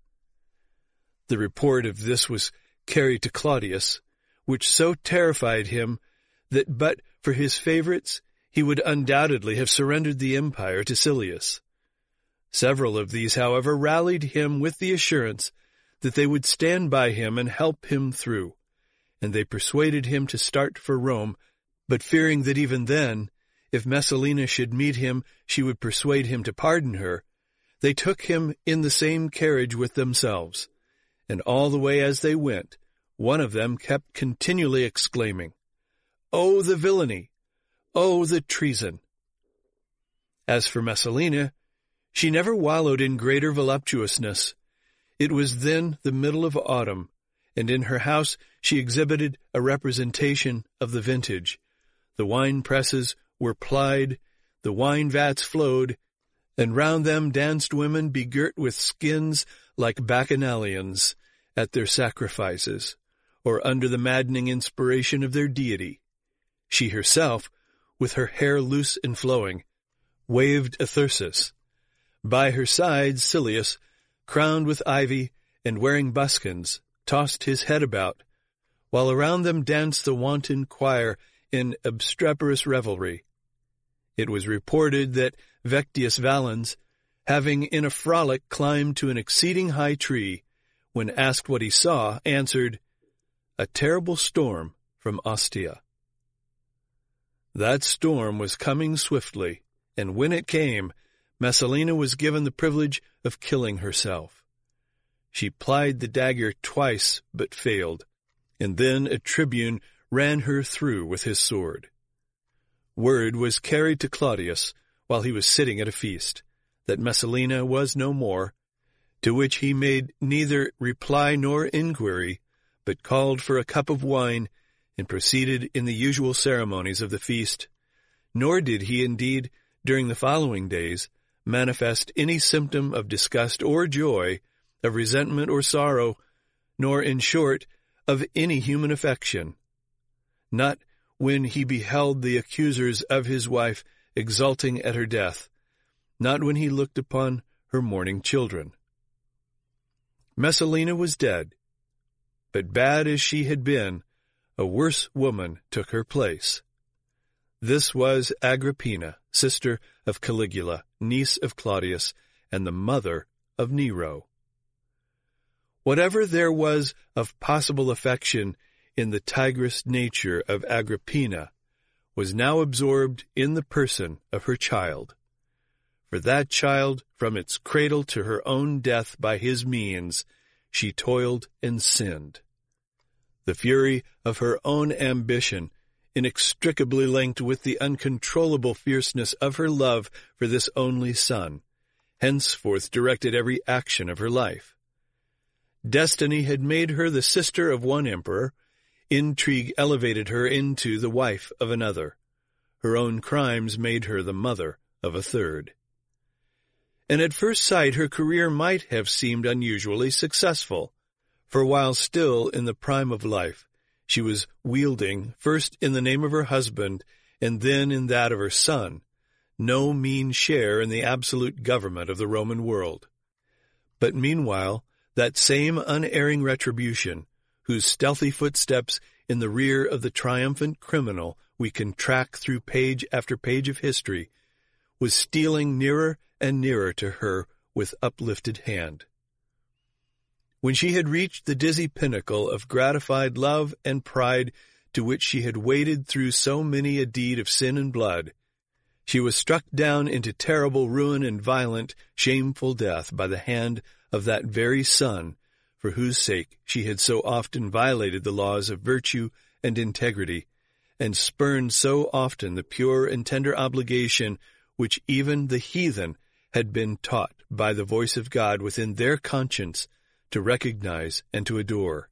S1: The report of this was carried to Claudius, which so terrified him that but for his favorites he would undoubtedly have surrendered the empire to Silius. Several of these, however, rallied him with the assurance that they would stand by him and help him through, and they persuaded him to start for Rome, but fearing that even then, if Messalina should meet him, she would persuade him to pardon her, they took him in the same carriage with themselves, and all the way as they went, one of them kept continually exclaiming, "Oh, the villainy! Oh, the treason!" As for Messalina, she never wallowed in greater voluptuousness. It was then the middle of autumn, and in her house she exhibited a representation of the vintage. The wine presses were plied, the wine vats flowed, and round them danced women begirt with skins like bacchanalians at their sacrifices, or under the maddening inspiration of their deity. She herself, with her hair loose and flowing, waved a thyrsus. By her side Silius, crowned with ivy and wearing buskins, tossed his head about, while around them danced the wanton choir in obstreperous revelry. It was reported that Vectius Valens, having in a frolic climbed to an exceeding high tree, when asked what he saw, answered, "A terrible storm from Ostia." That storm was coming swiftly, and when it came, Messalina was given the privilege of killing herself. She plied the dagger twice, but failed, and then a tribune ran her through with his sword. Word was carried to Claudius, while he was sitting at a feast, that Messalina was no more, to which he made neither reply nor inquiry, but called for a cup of wine, and proceeded in the usual ceremonies of the feast. Nor did he, indeed, during the following days, manifest any symptom of disgust or joy, of resentment or sorrow, nor, in short, of any human affection. Not when he beheld the accusers of his wife exulting at her death, not when he looked upon her mourning children. Messalina was dead, but bad as she had been, a worse woman took her place. This was Agrippina, sister of Caligula, niece of Claudius, and the mother of Nero. Whatever there was of possible affection in the tigress nature of Agrippina was now absorbed in the person of her child. For that child, from its cradle to her own death by his means, she toiled and sinned. The fury of her own ambition inextricably linked with the uncontrollable fierceness of her love for this only son, henceforth directed every action of her life. Destiny had made her the sister of one emperor, intrigue elevated her into the wife of another. Her own crimes made her the mother of a third. And at first sight her career might have seemed unusually successful, for while still in the prime of life, she was wielding, first in the name of her husband and then in that of her son, no mean share in the absolute government of the Roman world. But meanwhile, that same unerring retribution, whose stealthy footsteps in the rear of the triumphant criminal we can track through page after page of history, was stealing nearer and nearer to her with uplifted hand. When she had reached the dizzy pinnacle of gratified love and pride to which she had waded through so many a deed of sin and blood, she was struck down into terrible ruin and violent, shameful death by the hand of that very son for whose sake she had so often violated the laws of virtue and integrity, and spurned so often the pure and tender obligation which even the heathen had been taught by the voice of God within their conscience to recognize and to adore.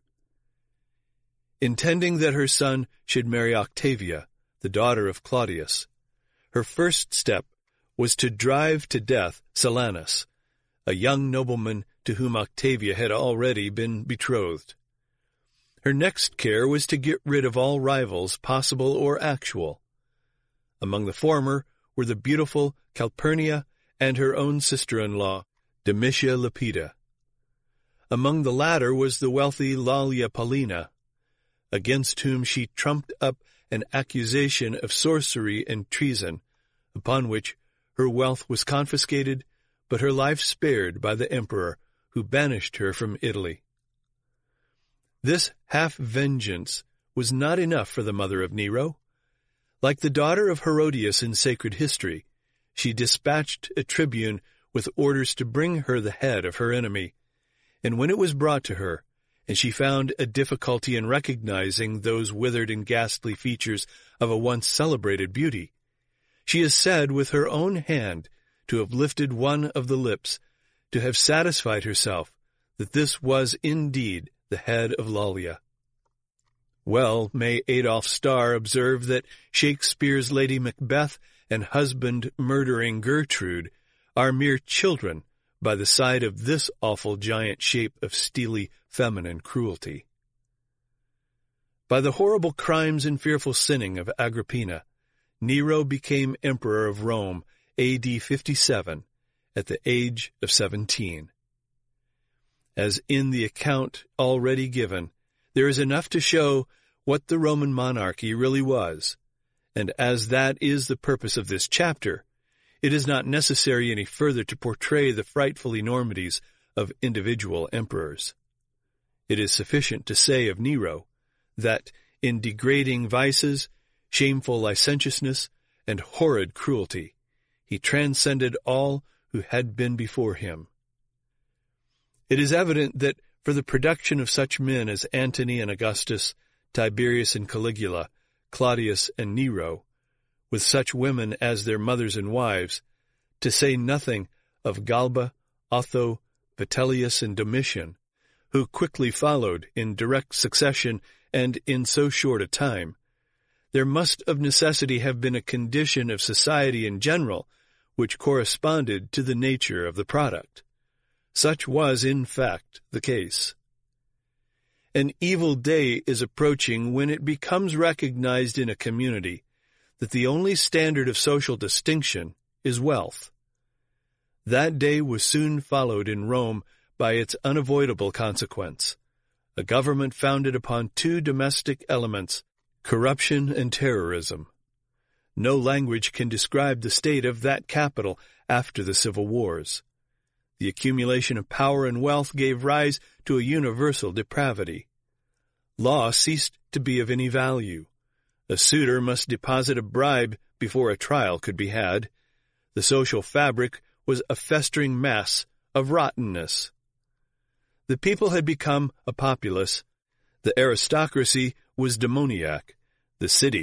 S1: Intending that her son should marry Octavia, the daughter of Claudius, her first step was to drive to death Silanus, a young nobleman to whom Octavia had already been betrothed. Her next care was to get rid of all rivals, possible or actual. Among the former were the beautiful Calpurnia and her own sister-in-law, Domitia Lepida. Among the latter was the wealthy Lollia Paulina, against whom she trumped up an accusation of sorcery and treason, upon which her wealth was confiscated, but her life spared by the emperor, who banished her from Italy. This half-vengeance was not enough for the mother of Nero. Like the daughter of Herodias in sacred history, she dispatched a tribune with orders to bring her the head of her enemy, and when it was brought to her, and she found a difficulty in recognizing those withered and ghastly features of a once celebrated beauty, she is said with her own hand to have lifted one of the lips, to have satisfied herself that this was indeed the head of Lollia. Well may Adolph Starr observe that Shakespeare's Lady Macbeth and husband-murdering Gertrude are mere children by the side of this awful giant shape of steely feminine cruelty. By the horrible crimes and fearful sinning of Agrippina, Nero became emperor of Rome A.D. 57 at the age of 17. As in the account already given, there is enough to show what the Roman monarchy really was, and as that is the purpose of this chapter, it is not necessary any further to portray the frightful enormities of individual emperors. It is sufficient to say of Nero that in degrading vices, shameful licentiousness, and horrid cruelty, he transcended all who had been before him. It is evident that for the production of such men as Antony and Augustus, Tiberius and Caligula, Claudius and Nero, with such women as their mothers and wives, to say nothing of Galba, Otho, Vitellius, and Domitian, who quickly followed in direct succession and in so short a time, there must of necessity have been a condition of society in general which corresponded to the nature of the product. Such was, in fact, the case. An evil day is approaching when it becomes recognized in a community that the only standard of social distinction is wealth. That day was soon followed in Rome by its unavoidable consequence, a government founded upon two domestic elements, corruption and terrorism. No language can describe the state of that capital after the civil wars. The accumulation of power and wealth gave rise to a universal depravity. Law ceased to be of any value. A suitor must deposit a bribe before a trial could be had. The social fabric was a festering mass of rottenness. The people had become a populace. The aristocracy was demoniac. The city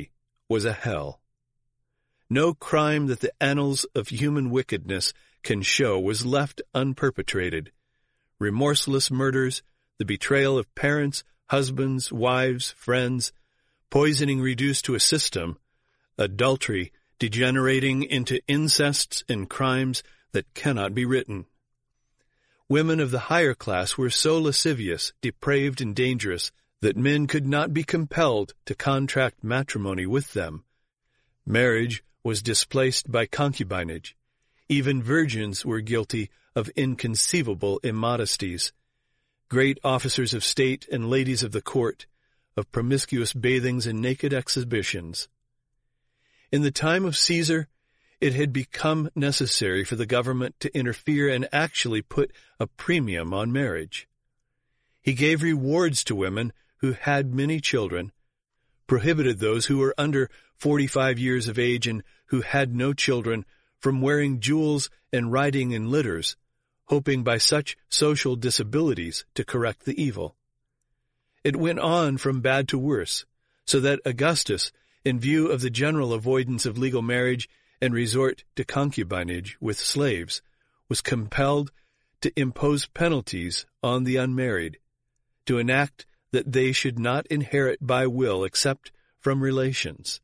S1: was a hell. No crime that the annals of human wickedness can show was left unperpetrated. Remorseless murders, the betrayal of parents, husbands, wives, friends, poisoning reduced to a system, adultery degenerating into incests and crimes that cannot be written. Women of the higher class were so lascivious, depraved, and dangerous that men could not be compelled to contract matrimony with them. Marriage was displaced by concubinage. Even virgins were guilty of inconceivable immodesties. Great officers of state and ladies of the court, of promiscuous bathings and naked exhibitions. In the time of Caesar, it had become necessary for the government to interfere and actually put a premium on marriage. He gave rewards to women who had many children, prohibited those who were under 45 years of age and who had no children from wearing jewels and riding in litters, hoping by such social disabilities to correct the evil. It went on from bad to worse, so that Augustus, in view of the general avoidance of legal marriage and resort to concubinage with slaves, was compelled to impose penalties on the unmarried, to enact that they should not inherit by will except from relations.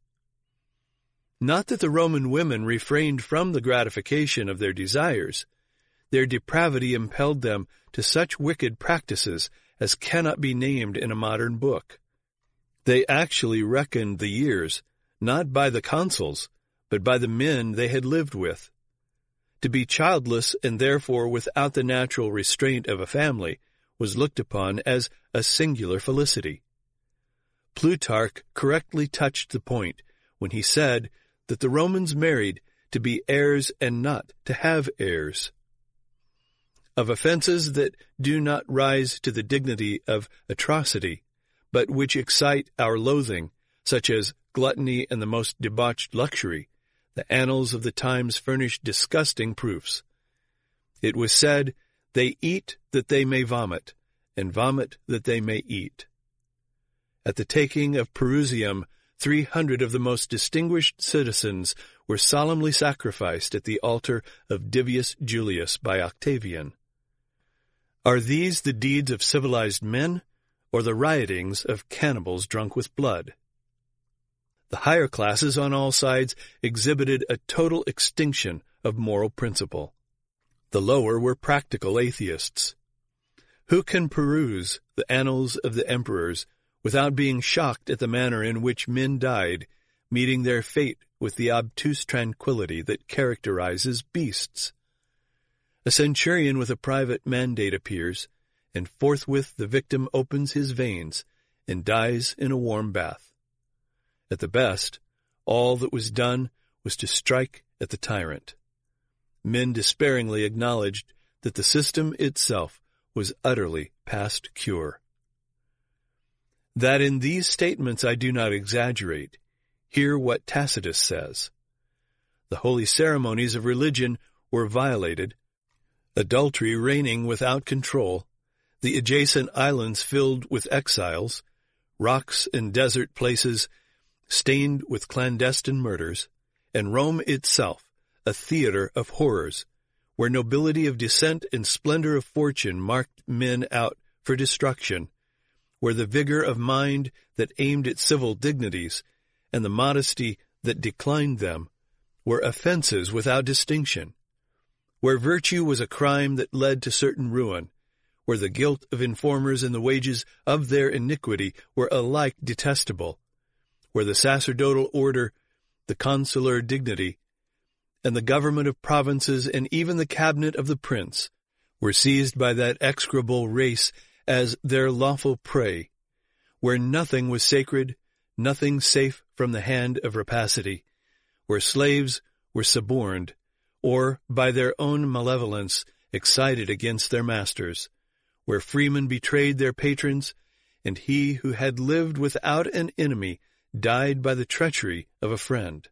S1: Not that the Roman women refrained from the gratification of their desires. Their depravity impelled them to such wicked practices as cannot be named in a modern book. They actually reckoned the years, not by the consuls, but by the men they had lived with. To be childless and therefore without the natural restraint of a family was looked upon as a singular felicity. Plutarch correctly touched the point when he said that the Romans married to be heirs and not to have heirs. Of offenses that do not rise to the dignity of atrocity, but which excite our loathing, such as gluttony and the most debauched luxury, the annals of the times furnish disgusting proofs. It was said, "They eat that they may vomit, and vomit that they may eat." At the taking of Perusium, 300 of the most distinguished citizens were solemnly sacrificed at the altar of Divius Julius by Octavian. Are these the deeds of civilized men, or the riotings of cannibals drunk with blood? The higher classes on all sides exhibited a total extinction of moral principle. The lower were practical atheists. Who can peruse the annals of the emperors without being shocked at the manner in which men died, meeting their fate with the obtuse tranquility that characterizes beasts? A centurion with a private mandate appears, and forthwith the victim opens his veins and dies in a warm bath. At the best, all that was done was to strike at the tyrant. Men despairingly acknowledged that the system itself was utterly past cure. That in these statements I do not exaggerate, hear what Tacitus says. The holy ceremonies of religion were violated, adultery reigning without control, the adjacent islands filled with exiles, rocks and desert places stained with clandestine murders, and Rome itself a theater of horrors, where nobility of descent and splendor of fortune marked men out for destruction, where the vigor of mind that aimed at civil dignities and the modesty that declined them were offenses without distinction, where virtue was a crime that led to certain ruin, where the guilt of informers and the wages of their iniquity were alike detestable, where the sacerdotal order, the consular dignity, and the government of provinces and even the cabinet of the prince were seized by that execrable race as their lawful prey, where nothing was sacred, nothing safe from the hand of rapacity, where slaves were suborned, or by their own malevolence excited against their masters, where freemen betrayed their patrons, and he who had lived without an enemy died by the treachery of a friend.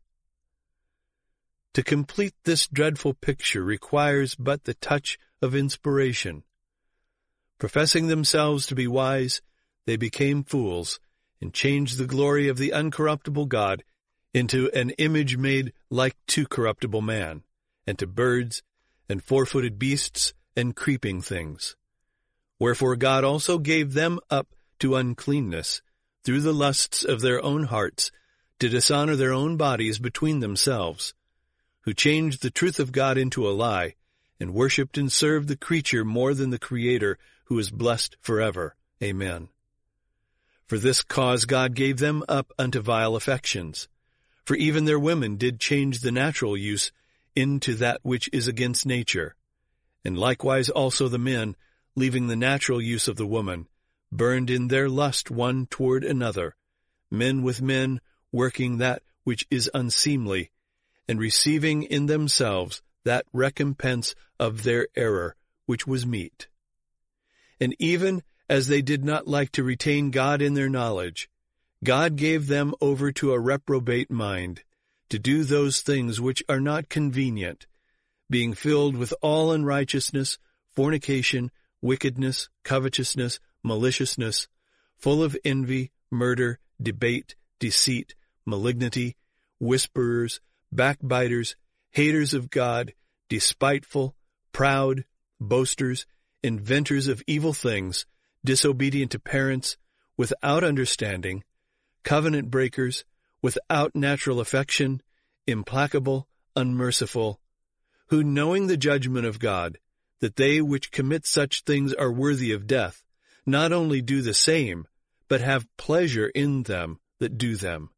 S1: To complete this dreadful picture requires but the touch of inspiration. Professing themselves to be wise, they became fools, and changed the glory of the uncorruptible God into an image made like to corruptible man, and to birds, and four-footed beasts, and creeping things. Wherefore God also gave them up to uncleanness, through the lusts of their own hearts, to dishonor their own bodies between themselves, who changed the truth of God into a lie, and worshipped and served the creature more than the Creator, who is blessed forever. Amen. For this cause God gave them up unto vile affections. For even their women did change the natural use into that which is against nature. And likewise also the men, leaving the natural use of the woman, burned in their lust one toward another, men with men, working that which is unseemly, and receiving in themselves that recompense of their error which was meet. And even as they did not like to retain God in their knowledge, God gave them over to a reprobate mind, to do those things which are not convenient, being filled with all unrighteousness, fornication, wickedness, covetousness, maliciousness, full of envy, murder, debate, deceit, malignity, whisperers, backbiters, haters of God, despiteful, proud, boasters, inventors of evil things, disobedient to parents, without understanding, covenant breakers, without natural affection, implacable, unmerciful, who knowing the judgment of God, that they which commit such things are worthy of death, not only do the same, but have pleasure in them that do them.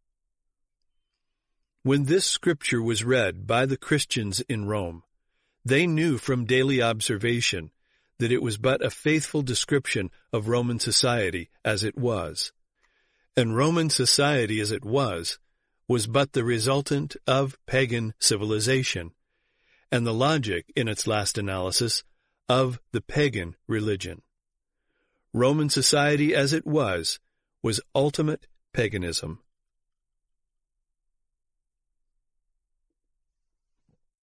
S1: When this scripture was read by the Christians in Rome, they knew from daily observation that it was but a faithful description of Roman society as it was. And Roman society as it was but the resultant of pagan civilization, and the logic, in its last analysis, of the pagan religion. Roman society as it was ultimate paganism.